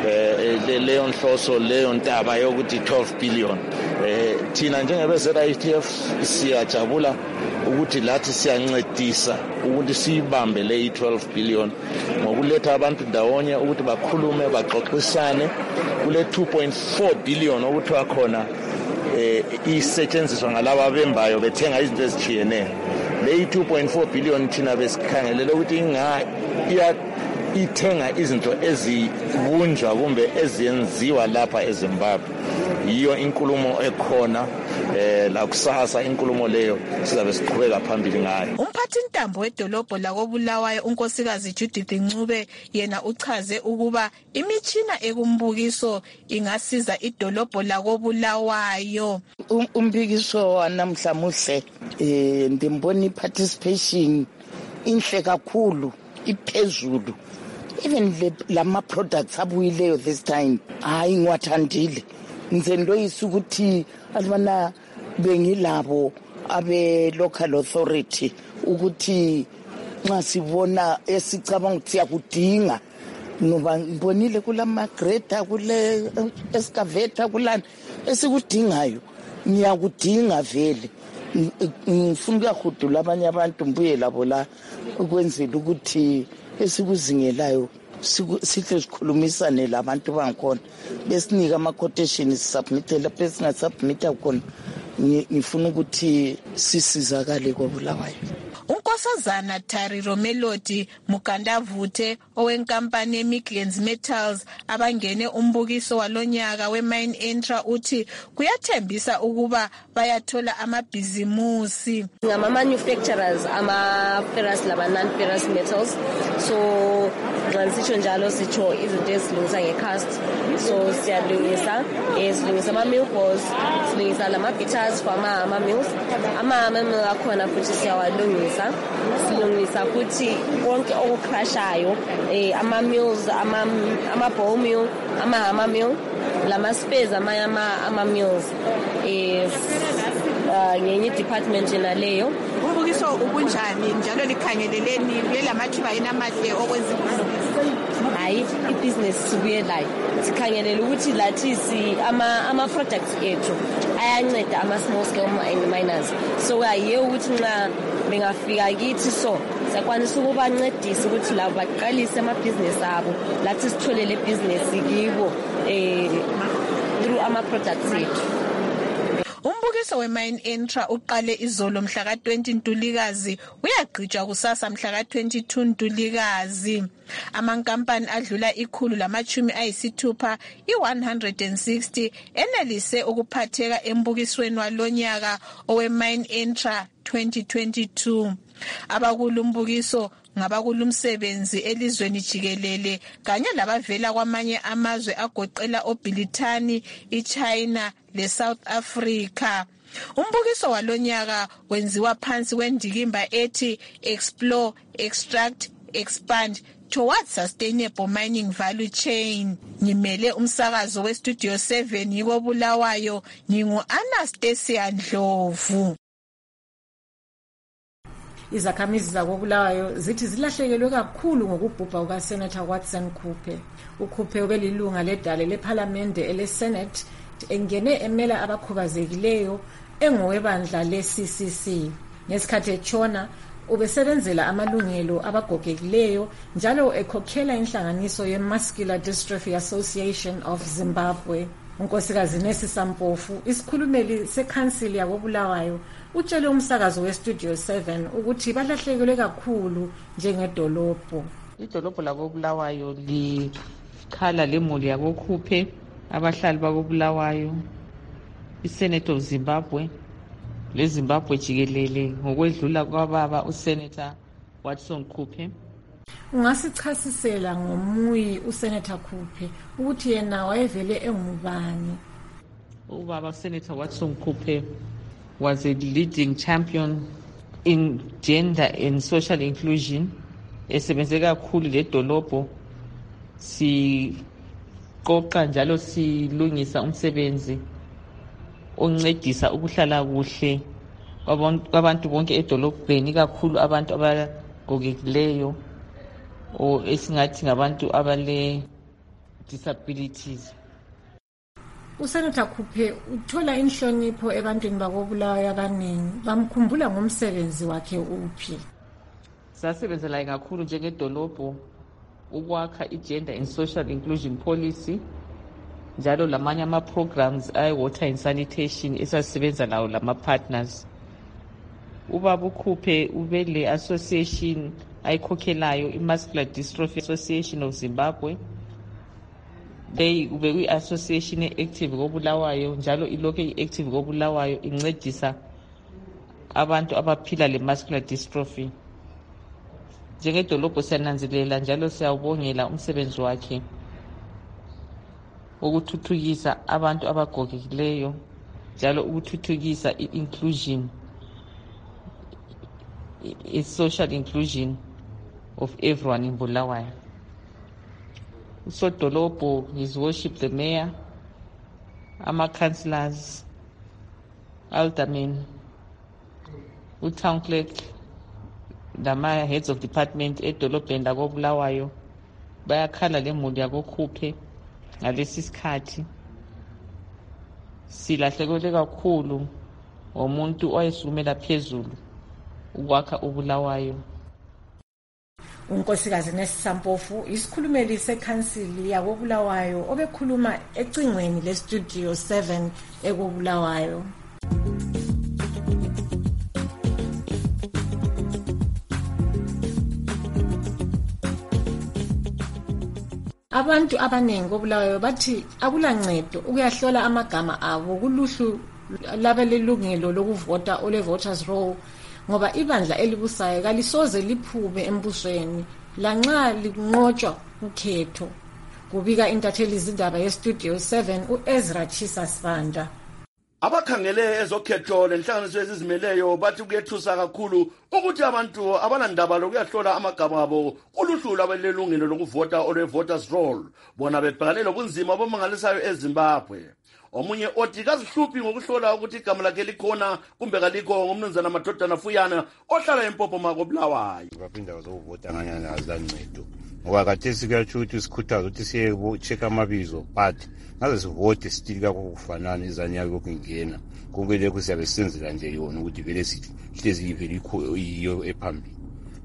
leyo nhloso leyo ntaba yokuthi twelve billion. Thina njengebe-Z I T F siyajabula ukuthi lathi siyancedisa ukuthi siyibambe le twelve billion ngokuletha abantu ndawonye ukuthi bakhulume baxoxisane kule two point four billion ukuthi wakhona eh isetshenziswa ngalabo abembayo bethenga izinto ezijiyeneyo. Le two point four billion thina besikhangelele ukuthi inga iya ithenga izinto ezibunjwa kumbe eziyenziwa lapha eZimbabwe. Yiyo inkulumo ekhona eh la kusasa inkulumo leyo sizabe siqhubeka phambili ngayo. Umphathi intambo wedolobho lakoBulawayo unkosikazi Judith Ncube yena uchaze ukuba imichina ekumbukiso ingasiza idolobho lakoBulawayo. Umbukiso wanamhla muhle eh ndimboni participation inhle kakhulu iphezulu. Even lama products abuyileyo this time hayi ngiwathandile. Ngizendoyisa ukuthi alibana bengilabo abe local authority ukuthi nxa sibona esicabanga ukuthi yakudinga ngoba ngibonile kulama greta kule excavator kulana esikudingayo ngiyakudinga vele ngifuna ukudula abanye abantu mbuye labo la ukwenzela ukuthi esikuzingelayo sihle sikhulumisane labantu bangikhona besinika ama quotations submit lapho esingasubmita khona ngifuna ukuthi sisizakale koBulawayo. Unkosazana Tariro Melody Mukandavuthe owenkampani eMidlands Metals abangene umbukiso walonyaka weMine Entra uthi kuyathembisa ukuba bayathola amabhizimusi. Ngama manufacturers ama ferrous laba non ferrous metals, so ngisho njalo sitho izinto ezilungisa ngecast, so siyalungisa esilungisa ama milk balls, silungisa lama bitters for ama ama mills, ama ama mill akhona futhi siyawalungisa. Silungisa futhi konke okucrashayo eh ama mills ama ama ball mill ama ama mill lama-spares amanye ama-mills um ngenye i-department yena leyo. Umbukiso ubunjani njalo likhangeleleni kuye lamathuba yena amahle okwenza ibhizinisi? Hayi, ibhizinisi sibuyelayo sikhangelela ukuthi lathi ama-products ethu ayanceda ama-small scale miners, so ayiye ukuthi nxa bengafika kithi so siyakwanisa ukubancedisa ukuthi labo baqalise amabhizinisi abo, lathi sithole le bhizinisi kibo um through ama-products ethu. Umbukiso we-Mine Intra uqale izolo mhla ka-twenty Ntulikazi uyagqitshwa kusasa mhla ka-twenty-two Ntulikazi. Amankampani adlula ikhulu lamachumi ayisithupha i-one hundred sixty enelise ukuphatheka embukisweni walonyaka owe-Mine Intra twenty twenty-two. Abakulumbukiso ngabakulumsebenzi elizweni jikelele kanye labavela kwamanye amazwe agoqela oBrithani, iChina leSouth Africa. Umbukiso walonyaka wenziwa phansi kwendikimba ethi Explore, Extract, Expand towards sustainable mining value chain. Ngimele umsakazo weStudio seven yiko Bulawayo, ngingu-Anastasia Ndlovu. Izakhamizi zakobulawayo zithi zilahlekelwe kakhulu ngokubhubha kukaSenator Watson Kupe. uKupe ubelilunga ledale lephalamende eleSenate engene emela abakhubazekileyo engowebandla le-C C C. Ngesikhathi etshona ubesebenzela amalungelo abagogekileyo njalo ekhokhela inhlanganiso ye-Muscular Dystrophy Association of Zimbabwe. Unkosikazi Nesi Sampofu, isikhulumeli sekhansili yakobulawayo, utshele umsakazo weStudio seven ukuthi balahlekelwe kakhulu njengedolobho. Idolobho lakobulawayo likhala lemuli yakoKupe, abahlali bakobulawayo, iSenate of Zimbabwe leZimbabwe jikelele ngokwedlula kwababa uSenator Watson Kupe. Ungasichasisela ngomuyi uSenator Kupe ukuthi yena wayevele engubani? Ubaba Senator Watson Kupe was a leading champion in gender and social inclusion. Esebenze kakhulu ledolobho, siqoqa njalo silungisa umsebenzi oncedisa ukuhlala kuhle kwabantu bonke edolobheni, kakhulu abantu abagogekileyo o esingathi ngabantu abale disabilities. uSenator Kupe uthola inhlonipho ebantwini bakobulawayo abaningi, bamkhumbula ngomsebenzi wakhe uphi? Sasebenzela kakhulu njengedolobho ukwakha i-gender and social inclusion policy njalo lamanye ama-programs ayi-water and sanitation esasebenza lawo lama-partners. Ubaba uKupe ube le association ayikhokhelayo, i-Muscular Dystrophy Association of Zimbabwe. They ube kwi-association e-active kobulawayo njalo ilokhu i-active kobulawayo incedisa abantu abaphila le-muscular dystrophy. Njengedolobho siyananzelela njalo siyawubongela umsebenzi wakhe ukuthuthukisa abantu abagogekileyo njalo ukuthuthukisa i-inclusion, i-social inclusion of everyone in Bulawayo. Usodolobho, his worship the mayor, ama-councillors, aldermen, u-town clerk, lama-heads of department edolobheni lakobulawayo bayakhala lemuli yakoKupe. Ngalesi sikhathi silahlekelwe kakhulu ngomuntu owayesukumela phezulu ukwakha ubulawayo. Unkosikazi Nesi Sampofu, isikhulumeli sekhansili yakobulawayo obekhuluma ecingweni leStudio seven ekobulawayo. Abantu abanengi kobulawayo bathi akulancedo ukuyahlola amagama abo kuluhlu labelilungelo lokuvota ole voters roll ngoba ibandla elibusayo kalisoze liphume embusweni lanxa linqotshwa ukhetho. Kubika intatheli izindaba yeStudio seven uEzra Chisa Sibanda. Abakhangele ezokhetho lenhlanganiso ezizimeleyo bathi kuyethusa kakhulu ukuthi abantu abanandaba lokuyahlola amagama abo kuluhlu lwabelelungelo lokuvota olwe-voters roll bona bebhekane lobunzima obumangalisayo eZimbabwe. Omunye othi kazihluphi ngokuhlola ukuthi igama lakhe likhona kumbe kalikho ngumnumzana Madodana Fuyana ohlala eMpopo Bulawayo. Baphinda bazovota nganyana azancedo ngoba kathesi kuyatsho ukuthi sikhuthaza ukuthi siye check amabizo but ngaze sivote still kakufanana izanyaka lokungena konke lokho siyabe senzela nje yona ukuthi vele sithi hlezi ivele iyo ephambili.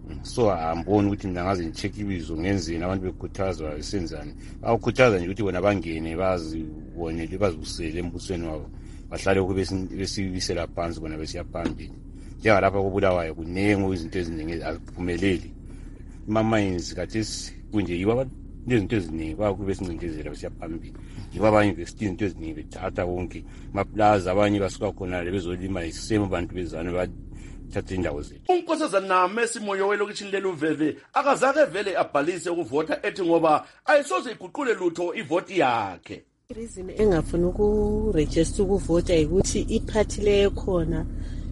So amboni ukuthi ndangaze ngicheck ibizo ngenzeni abantu bekhuthaza besenzani awukhuthaza nje ukuthi bona bangene bazibonele bazibusele embusweni wabo bahlale kube besibisela phansi bona besiya phambili njengalapha koBulawayo kunengo izinto eziningi aziphumeleli imamines kathesi kunje yiba izinto eziningi bakube sincindezela besiya phambili yiba abainvest izinto eziningi bethatha konke maplaza abanye basuka khona le bezolima isimo abantu bezana ba thatha indawo zethu. Unkosazana Messi Moyo welokishini leluveve akazake vele abhalise ukuvota ethi ngoba ayisoze iguqule lutho ivoti yakhe. Reason engafuna ukuregister ukuvota ukuthi iphathi leyo khona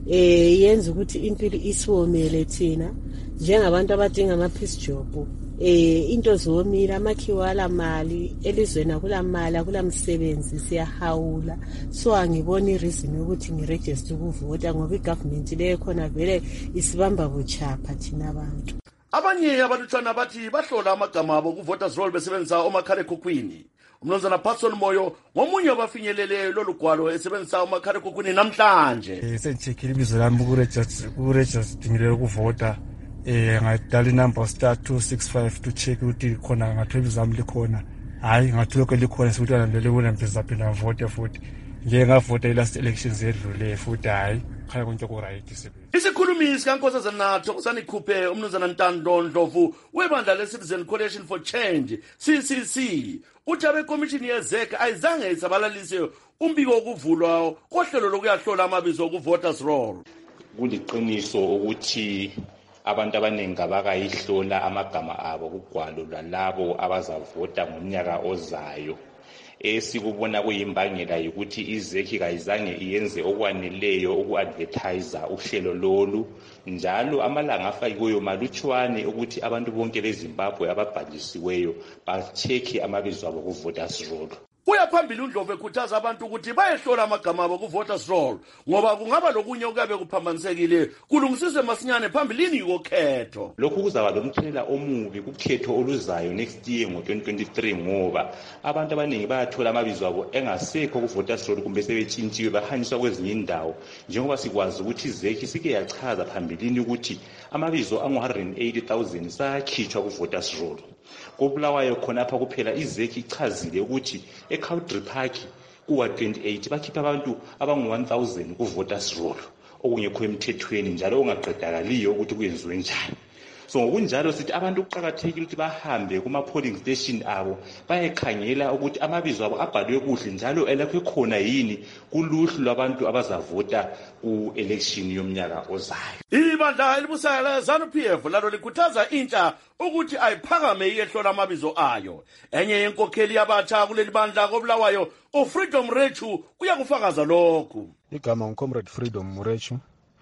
eh yenza ukuthi impilo isiwomele thina njengabantu abadinga ama peace job. Eh into zomila amakhiwala mali elizweni akula mali akula msebenzi siyahawula so angibona ireason ukuthi ngiregister ukuvota ngoba igovernment le khona vele isibamba buchapha thina abantu. Abanye abalutshwana bathi bahlola amagama abo ku-voters roll besebenzisa omakhalekhukhwini. Umnumzana Patson Moyo ngomunye wabafinyelele lolu gwalo esebenzisa omakhalekhukhwini namhlanje. Eh sengicheckile ibizo lami ku-register ku-register ukuvota. Eh ngadala inumber star two six five to check ukuthi khona ngathola izami likhona hayi ngathola ke likhona ukuthi lelo bona mpeza phela vote futhi nje ngavota last elections edlule futhi hayi khaya konke ku right isibe. Isikhulumisi kaNkosazana Thokozani Khuphe umnumzana Ntando Ndlovu webandla le-Citizen Coalition for Change C C C uthi abekomishini yezek ayizange isabalalise umbiko wokuvulwa kohlelo lokuyahlola amabizo oku-voters roll. Kuliqiniso ukuthi abantu abaningi abakayihlola amagama abo kugwalo lwalabo abazavota ngomnyaka ozayo. Esikubona kuyimbangela ukuthi izeki kayizange iyenze okwaneleyo uku-advertise uhlelo lolu njalo amalanga afakiweyo malutshwane ukuthi abantu bonke beZimbabwe ababhalisiweyo bachecke amabizo abo ku-voters roll. Uyaphambili uNdlovu ekhuthaza abantu ukuthi bayehlola amagama abo ku-voters roll ngoba kungaba lokunye okuyabe kuphambanisekile kulungisiswe masinyane phambilini yokhetho. Lokhu kuzaba lomthelela omubi kukhetho oluzayo next year ngo twenty twenty-three ngoba abantu abaningi bayathola amabizo abo engasekho ku-voters roll kumbe sebetshintshiwe bahanjiswa kwezinye indawo njengoba sikwazi ukuthi izeki sike yachaza phambilini ukuthi amabizo angu one hundred eighty thousand sakhitshwa ku-voters roll. KoBulawayo khonapha kuphela izeki ichazile ukuthi eCountry Park kuwa twenty-eight bakhipha abantu abangu one thousand ku-voters roll okungekho emthethweni njalo ongaqedakaliyo ukuthi kuyenziwe njani. So ngokunjalo sithi abantu kuqhakathekile ukuthi bahambe kuma polling station abo bayekhangela ukuthi amabizo abo abhalwe kuhle njalo elakho khona yini kuluhlu lwabantu abazavota ku election yomnyaka ozayo. Ibandla elibusayo la ZANU P F lalo likhuthaza intsha ukuthi ayiphakame iyehlola amabizo ayo. Enye yenkokheli yabatsha kuleli bandla koBulawayo uFreedom Rechu uyakufakaza lokhu. Igama uComrade Freedom Murechu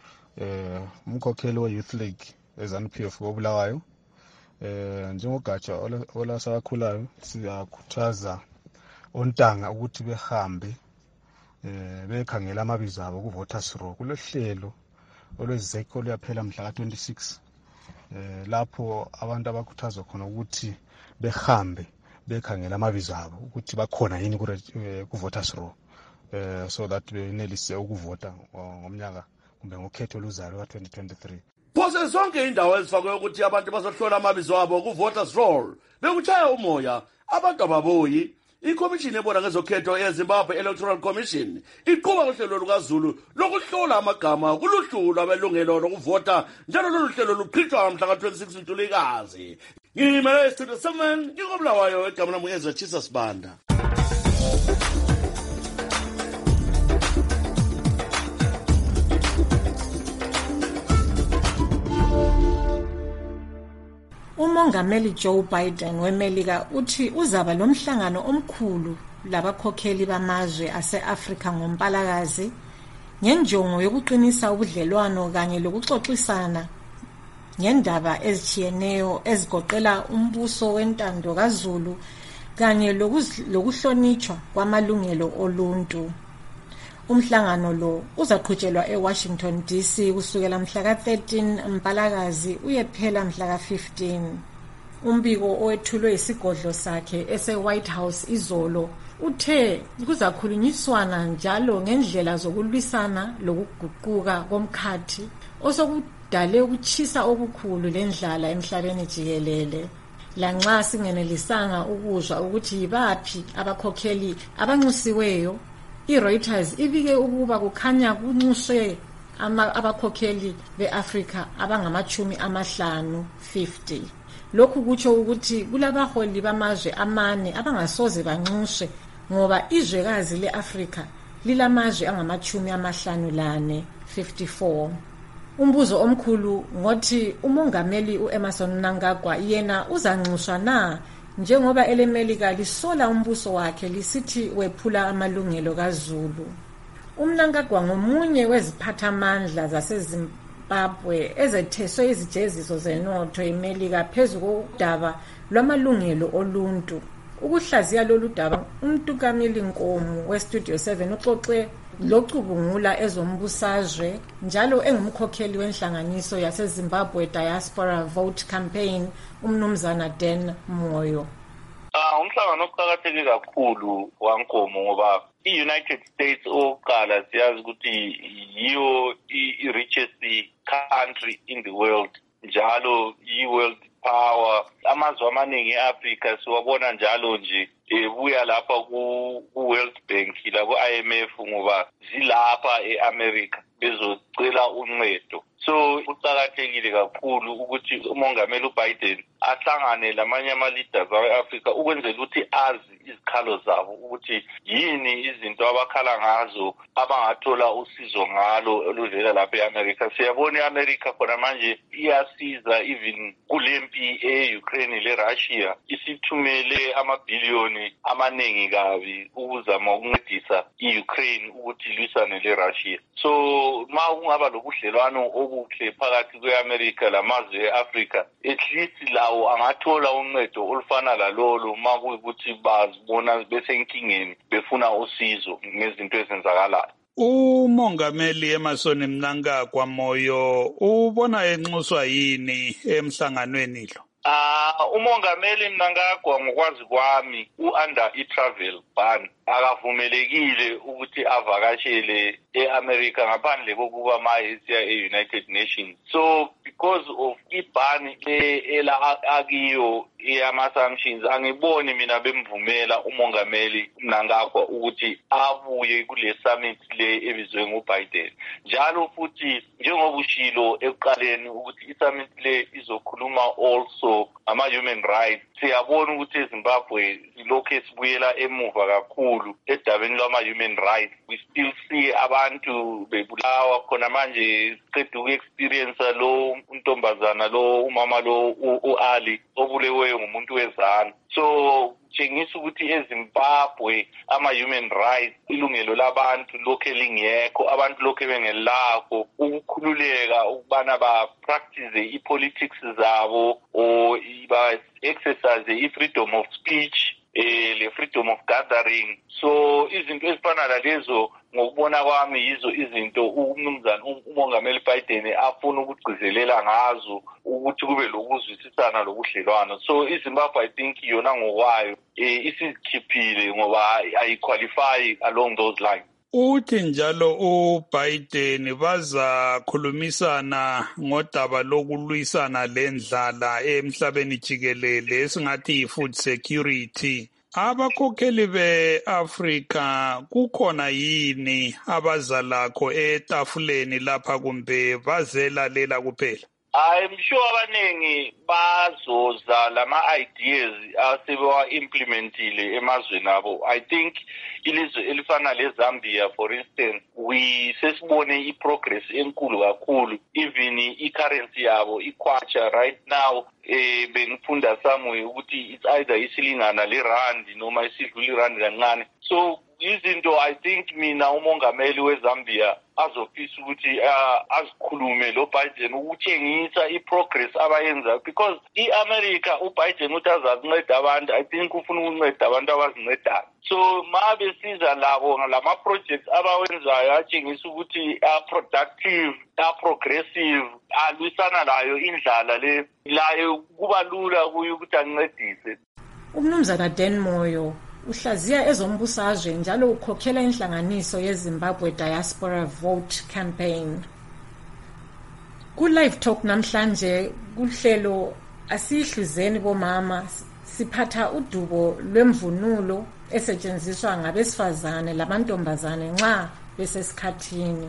eh umkhokheli we-Youth League eZANU P F koBulawayo. Eh njengogatsha olasakhulayo siyakhuthaza ontanga ukuthi behambe eh bekhangela amabizo abo ku-voters roll kulohlelo olwezeko luyaphela mhla ka twenty-six eh lapho abantu abakhuthazwa khona ukuthi behambe bekhangela amabizo abo ukuthi bakhona yini ku-voters roll eh so that benelise ukuvota ngomnyaka kumbe ngokhetho oluzayo ka twenty twenty-three. Phose zonke indawo ezifakwe ukuthi abantu bazohlola amabizo abo ku-voters roll bekuchaya umoya abantu ababoyi. Ikomishini ebona ngezokhetho eZimbabwe Electoral Commission iqhuba uhlelo lukaZulu lokuhlola amagama kuluhlu lwabelungelo lokuvota njalo lolu hlelo luqhitshwa mhla ka twenty-six Ntulikazi. Ngimele Studio seven ngikoBulawayo egama lami Ezachisa Sibanda. Umongameli Joe Biden weMelika uthi uzaba lomhlangano omkhulu labakhokheli bamazwe ase-Afrika ngoMpalakazi ngenjongo yokuqinisa ubudlelwano kanye lokuxoxisana ngendaba ezitshiyeneyo ezigoqela umbuso wentando kaZulu kanye lokuhlonitshwa kwamalungelo oluntu. Umhlangano lo uzaqhutshelwa eWashington D C kusukela mhla ka thirteen Mpalakazi uyephela mhla ka fifteen. Umbiko owethulwe isigodlo sakhe ese-White House izolo uthe kuzakhulunyiswana njalo ngendlela zokulwisana lokuguquka komkhathi osokudale ukuchisa okukhulu lendlala emhlabeni jikelele. Lanxa singenelisanga ukuzwa ukuthi yibaphi abakhokheli abanxusiweyo, iReuters ibike ukuba kukhanya kunxuswe abakhokheli beAfrika abangamachumi amahlanu fifty. Lokhu kutsho ukuthi kulabaholi bamazwe amane abangasoze banxuswe ngoba izwekazi leAfrika lilamazwe angamachumi amahlanu lane fifty-four. Umbuzo omkhulu ngothi umongameli uEmmerson Mnangagwa yena uzanxuswa na njengoba elemelika lisola umbuso wakhe lisithi wephula amalungelo kaZulu. UMnangagwa ngomunye weziphathamandla zaseZimbabwe ezetheswe izijeziso zenotho eMelika phezu kodaba lwamalungelo oluntu. Ukuhlaziya lolu daba uMtukameli Nkomo weStudio seven uxoxe locubungula ezombusazwe njalo engumkhokheli wenhlanganiso yaseZimbabwe Diaspora Vote Campaign umnumzana Dan Moyo. Ah umhlangano oqhakatheke kakhulu waNkomo ngoba iUnited States oqala siyazi ukuthi yiyo i-richest country in the world njalo yi-world power. Amazwe amaningi eAfrika siwabona njalo nje ebuya lapha ku-World Bank la ku-I M F ngoba zilapha eAmerica bezocela uncedo. So kuqakathekile kakhulu ukuthi umongameli uBiden ahlangane lamanye ama-leaders awe-Afrika ukwenzela ukuthi azi izikhalo zabo ukuthi yini izinto abakhala ngazo abangathola usizo ngalo oluvela lapha eAmerica. Siyabona iAmerica khona manje iyasiza even kulempi e-Ukraine le-Russia isithumele amabhiliyoni amaningi kabi ukuzama ukuncedisa i-Ukraine ukuthi ilwisane le-Russia. So ma kungaba lobudlelwano obuhle phakathi kwe-America lamazwe e-Africa, at least lawo angathola uncedo olufana lalolo ma kuyikuthi bazibona besenkingeni befuna usizo ngezinto ezenzakalayo. Umongameli Emmerson Mnangagwa Moyo ubona enxuswa yini emhlanganweni lo? Ah umongameli Mnangagwa ngokwazi kwami u-under i-travel ban akavumelekile ukuthi avakashele e-America ngaphandle kokuba mayesiya e-United Nations. So because of ibani ela akiyo ama-sanctions angiboni mina bemvumela umongameli Mnangagwa ukuthi abuye kule summit le ebizwe nguBiden. Njalo futhi njengoba ushilo ekuqaleni ukuthi i-summit le izokhuluma also ama-human rights. Siyabona ukuthi eZimbabwe lokhu esibuyela emuva kakhulu edabeni lwama-human rights. We still see abantu bebulawa khona manje siqeda uku-experience lo untombazana lo umama lo u-Ali obuleweyo ngumuntu wezana. So tshengisa ukuthi eZimbabwe ama-human rights ilungelo labantu lokhu elingekho, abantu lokhu bengelakho ukukhululeka ukubana ba-practice i-politics zabo or ba-exercise i-freedom of speech, eh le freedom of gathering. So izinto ezifana nalezo ngokubona kwami yizo izinto umnumzana umongameli Biden afuna ukugcizelela ngazo ukuthi kube lokuzwisisana lokudlelwana. So iZimbabwe I think yona ngokwayo eh isikhiphile ngoba ayiqualify along those lines. Uthi njalo uBiden bazakhulumisana ngodaba lokulwisana lendlala emhlabeni jikelele esingathi i-food security. Abakhokheli be-Afrika kukhona yini abazalakho etafuleni lapha kumbe bazelalela kuphela? I'm sure abaningi bazoza lama-ideas asebewa-implementile emazweni abo. I think ilizwe elifana leZambia for instance, we sesibone i-progress enkulu kakhulu. Even i-currency yabo, i-kwacha right now, eh bengifunda somewhere ukuthi it's either isilingana le rand noma isidlula irand kancane. So izinto I think mina umongameli weZambia azofisa ukuthi uh, azikhulume lo Biden ukutshengisa iprogress abayenza, because iAmerica uBiden uthi azakunceda abantu, I think ufuna ukunceda abantu abazincedayo. So ma besiza labo ngalama projects abawenzayo atshengisa ukuthi are productive, are progressive, alwisana layo indlala le layo kuba lula kuyo ukuthi ancedise. Umnumzana Dan Moyo uhlaziya ezombusazwe njalo ukhokhela inhlanganiso yeZimbabwe Diaspora Vote Campaign. Ku live talk namhlanje kuhlelo asihluzeni bomama siphatha udubo lwemvunulo esetshenziswa ngabesifazane lamantombazane nxa besesikhathini.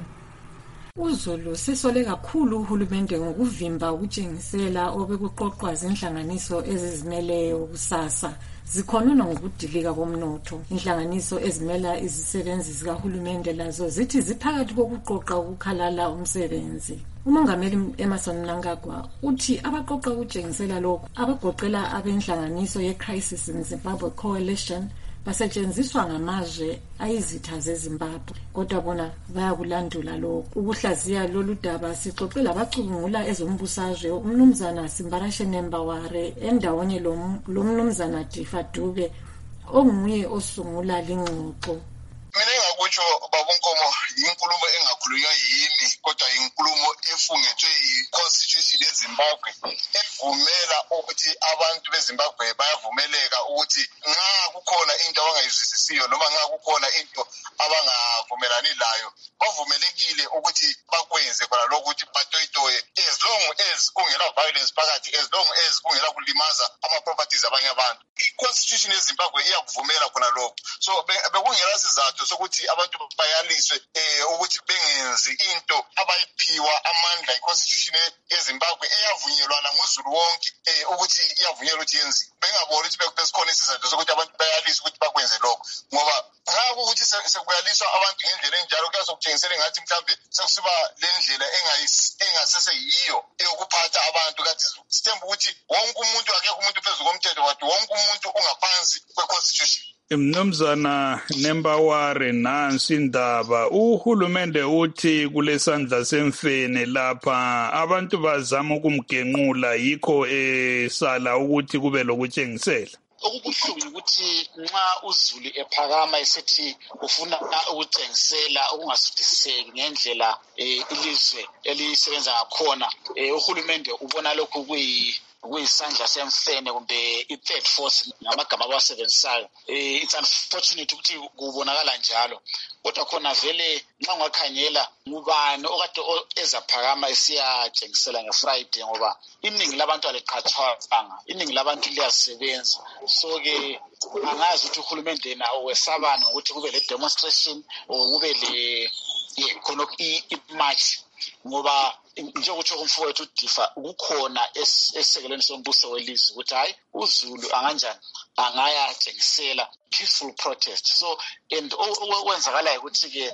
uZulu sisole kakhulu uhulumende ngokuvimba ukutshengisela obekuqoqwa zinhlanganiso ezizimeleyo kusasa zikhonona ngokudilika komnotho. Inhlanganiso ezimela izisebenzi zikahulumende lazo zithi ziphakathi kokuqoqa ukukhalala umsebenzi. Umongameli Emmerson Mnangagwa uthi abaqoqa ukutshengisela lokho abagoqela abenhlanganiso ye-Crisis in Zimbabwe Coalition basetshenziswa ngamazwe ayizitha zeZimbabwe, kodwa bona bayakulandula lokho. Ukuhlaziya lolu daba sixoxela abacubungula ezombusazwe umnumzana Simbarashe Nembaware endawonye lomnumzana Difa Dube onguye osungula lingxoxo. Mina engakutsho babunkomo inkulumo engakhulunywa yimi kodwa inkulumo efungethwe yi-Constitution yeZimbabwe evumela ukuthi abantu beZimbabwe bayavumeleka ukuthi nxa kukhona into abangayizwisisiyo noma nxa kukhona into abangavumelani layo bavumelekile ukuthi bakwenze khona lokho ukuthi batoyitoye as long as kungela violence phakathi, as long as kungela kulimaza ama-properties abanye abantu. I-Constitution yeZimbabwe iyakuvumela khona lokho. So bekungela sizathu sokuthi abantu bayaliswe eh ukuthi bengenzi into abayiphiwa amandla i-Constitution yeZimbabwe eyavunyelwana ngoZulu wonke eh ukuthi iyavunyelwa ukuthi yenziwe. Bengaboni ukuthi bekusikhona isizathu sokuthi abantu bayaliswe ukuthi bakwenze lokho, ngoba nxa ukuthi sekuyaliswa abantu ngendlela enjalo kuyasokutshengisela engathi mhlawumbe sekusiba le ndlela engasese yiyo eyokuphatha abantu. Kathi sithemba ukuthi wonke umuntu akekho umuntu phezu komthetho, wathi wonke umuntu ungaphansi kwe-Constitution. Mnumzana Nembaware, nansi indaba uhulumende uthi kulesandla semfene lapha abantu bazama ukumgenqula, yikho esala ukuthi kube lokutshengisela. Okubuhlungu ukuthi nxa uZulu ephakama esithi ufuna ukutshengisela okungasuthiseki ngendlela ilizwe elisebenza ngakhona, uhulumende ubona lokhu kuyi kuyisandla semfene kumbe i-third force ngamagama abawasebenzisayo. It's unfortunate ukuthi kubonakala njalo, kodwa khona vele nxa ungakhangela ngubani okade ezaphakama esiyatshengisela ngeFriday, ngoba iningi labantu aliqhatshwanga, iningi labantu liyasebenza. So-ke angazi ukuthi uhulumende nawo wesabani ukuthi kube le demonstration or kube le khona i-march, ngoba njengokutsho kumfowethu uDifa kukhona esisekelweni sombuso welizwe ukuthi hayi uZulu anganjani angayatshengisela peaceful protest. So and okwenzakalayo ukuthi-ke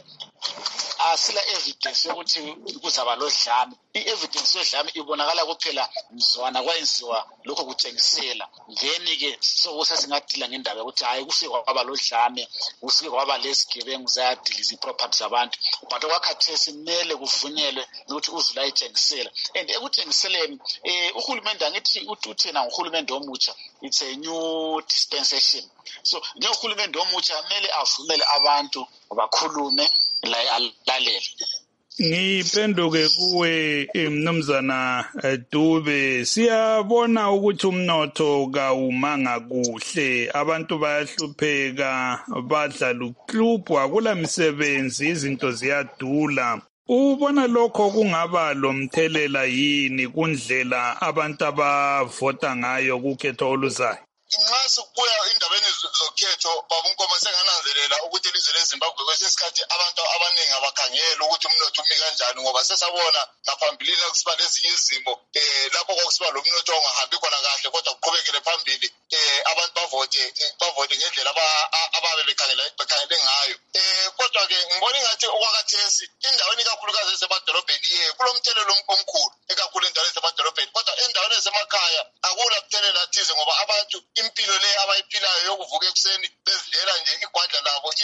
asila evidence yokuthi kuzaba lodlame. I-evidence yodlame ibonakala kuphela mzwana kwenziwa lokho kutshengisela, then-ke sokusesingadila ngendaba yokuthi hayi kufike kwaba lodlame, kufike kwaba lezigebengu zayadiliza i-property zabantu, but okwakhathesi kumele kuvunyelwe ukuthi uZulu ayitshengisela. And ekutshengiseleni um uhulumende angithi uthena nguhulumende omutsha, it's a new dispensation. So njengohulumende omutsha kumele avumele abantu bakhulume lalele. Ngiphenduke kuwe mnumzana Dube, siyabona ukuthi umnotho kawumanga kuhle, abantu bayahlupheka, badla luklubhu, akula misebenzi, izinto ziyadula. Ubona lokho kungaba lomthelela yini kundlela abantu abavota ngayo kukhetho oluzayo? Nxa sikubuya indabeni zokhetho babunkomo sengananzelela ukuthi ilizwe leZimbabwe kwesinye isikhathi abantu abaningi abakhangela ukuthi umnotho umi kanjani, ngoba sesabona ngaphambilini kusiba lezinye izimo um lapho kwakusiba lo mnotho ongahambi khona kahle kodwa kuqhubekele phambili um abantu bavote bavote ngendlela ababe bekhangele ngayo. Um kodwa-ke ngibona ingathi okwakhathesi endaweni ikakhulukazi esemadolobheni ye kulo mthelelo omkhulu ekakhulu endaweni esemadolobheni, kodwa endaweni ezemakhaya akula mthelela thize, ngoba abantu impilo le abayiphilayo yokuvuka ekuseni bezidlela nje igwadla labo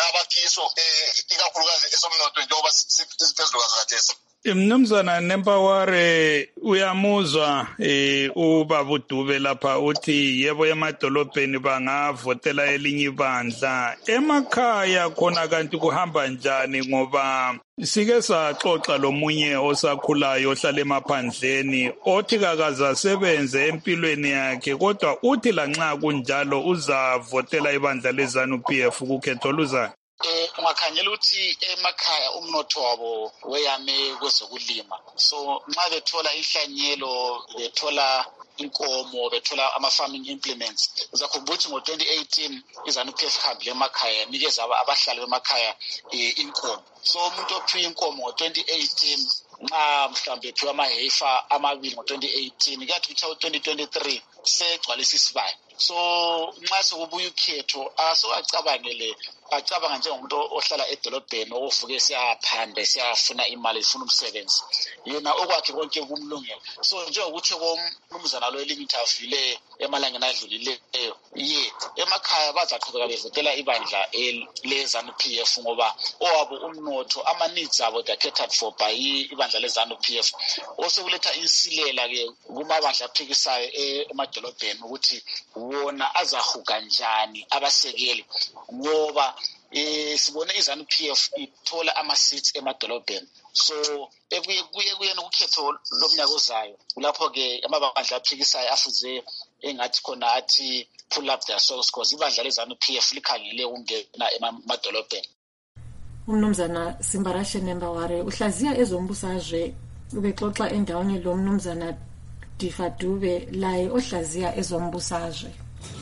abakiso um ikakhulukazi esomnotho njengoba siphezulukazi kathesi. Mnumzana Nempaware uyamuzwa eh ubaba uDube lapha uthi yebo emadolobheni bangavotela elinye ibandla, emakhaya khona kanti kuhamba njani? Ngoba sike saxoxa lomunye osakhulayo ohlala emaphandleni othi kakaza sebenze empilweni yakhe kodwa uthi lanxa kunjalo uzavotela ibandla leZANU P F kukhetho luzayo. Eh ungakhangela ukuthi emakhaya umnotho wabo weyame kwezokulima, so nxa bethola inhlanyelo bethola inkomo bethola ama-farming implements, uzakhumbula ukuthi ngo-twenty eighteen iZANU P F ihambile emakhaya yanikeza abahlali bemakhaya inkomo. So umuntu ophiwe inkomo ngo-twenty eighteen nxa mhlawumbe ephiwe amahefa amabili ngo-twenty eighteen kathi kuthi twenty twenty-three segcwalisa isibaya. So nxa sekubuya ukhetho asokacabangele acabanga njengomuntu ohlala edolobheni ovuke siyaphanda siyafuna imali sifuna umsebenzi yena okwakhe konke kumlungela. So njengokuthi komnumzana lo elinterviewile emalangeni adlulileyo ye emakhaya bazaqhubeka bevotela ibandla leZANU P F ngoba owabo umnotho ama needs abo they catered for by ibandla leZANU P F. Osekuletha insilela ke kumabandla aphikisayo emadolobheni ukuthi wona azahuka njani abasekeli ngoba eh sibone iZANU P F ithola ama seats emadolobheni. So ebuye kuye kuyena ukhetho lomnyaka ozayo lapho ke amabandla aphikisayo afuze engathi khona athi pull up their socks because ibandla leZANU P F likhangele ukungena emadolobheni. Umnumzana Simbarashe Nempaware uhlaziya ezombusazwe ubexoxa endaweni lo mnumzana Difa Dube laye ohlaziya ezombusazwe.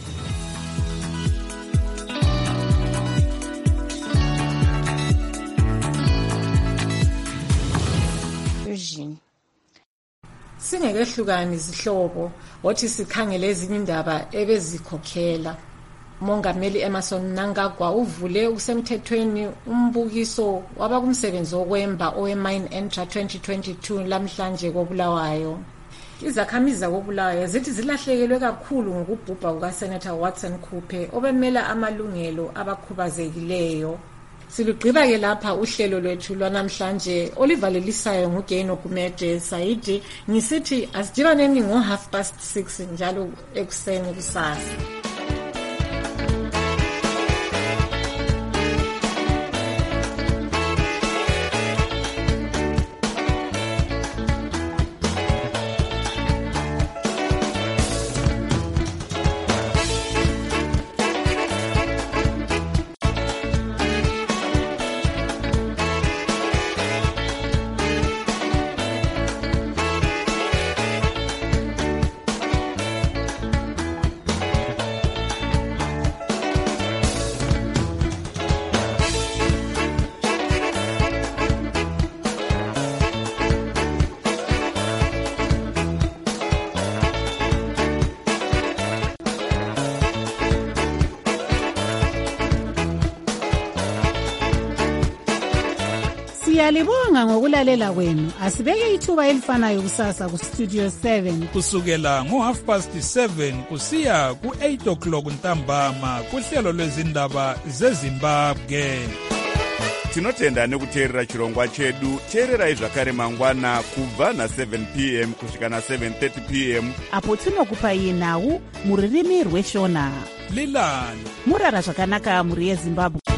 Singekehlukani izihlobo wathi sikhangele ezinye indaba ebezikhokhela. Mongameli Emmerson Mnangagwa uvule usemthethweni umbukiso waba kumsebenzi wokwemba owe-Mine Entra twenty twenty-two lamhlanje koBulawayo. Izakhamizi zakoBulawayo zithi zilahlekelwe kakhulu ngokubhubha kukaSenator Watson Kupe obemela amalungelo abakhubazekileyo. Silugqiba ke lapha uhlelo lwethu lwanamhlanje olivalelisayo nguGaino Kumede Saidi ngisithi asidibaneni ngo half past six njalo ekuseni kusasa. Siyalibonga ngokulalela kwenu. Asibeke ithuba elifanayo kusasa ku Studio seven kusukela ngo half past seven kusiya ku eight o'clock ntambama kuhlelo lwezindaba zeZimbabwe. Tinotenda nekuteerera chirongwa chedu. Teererai zvakare mangwana kubva na seven p m kusvika na seven thirty p m apo tinokupai nhau muririmi rweshona. Lilani murara zvakanaka muri yeZimbabwe.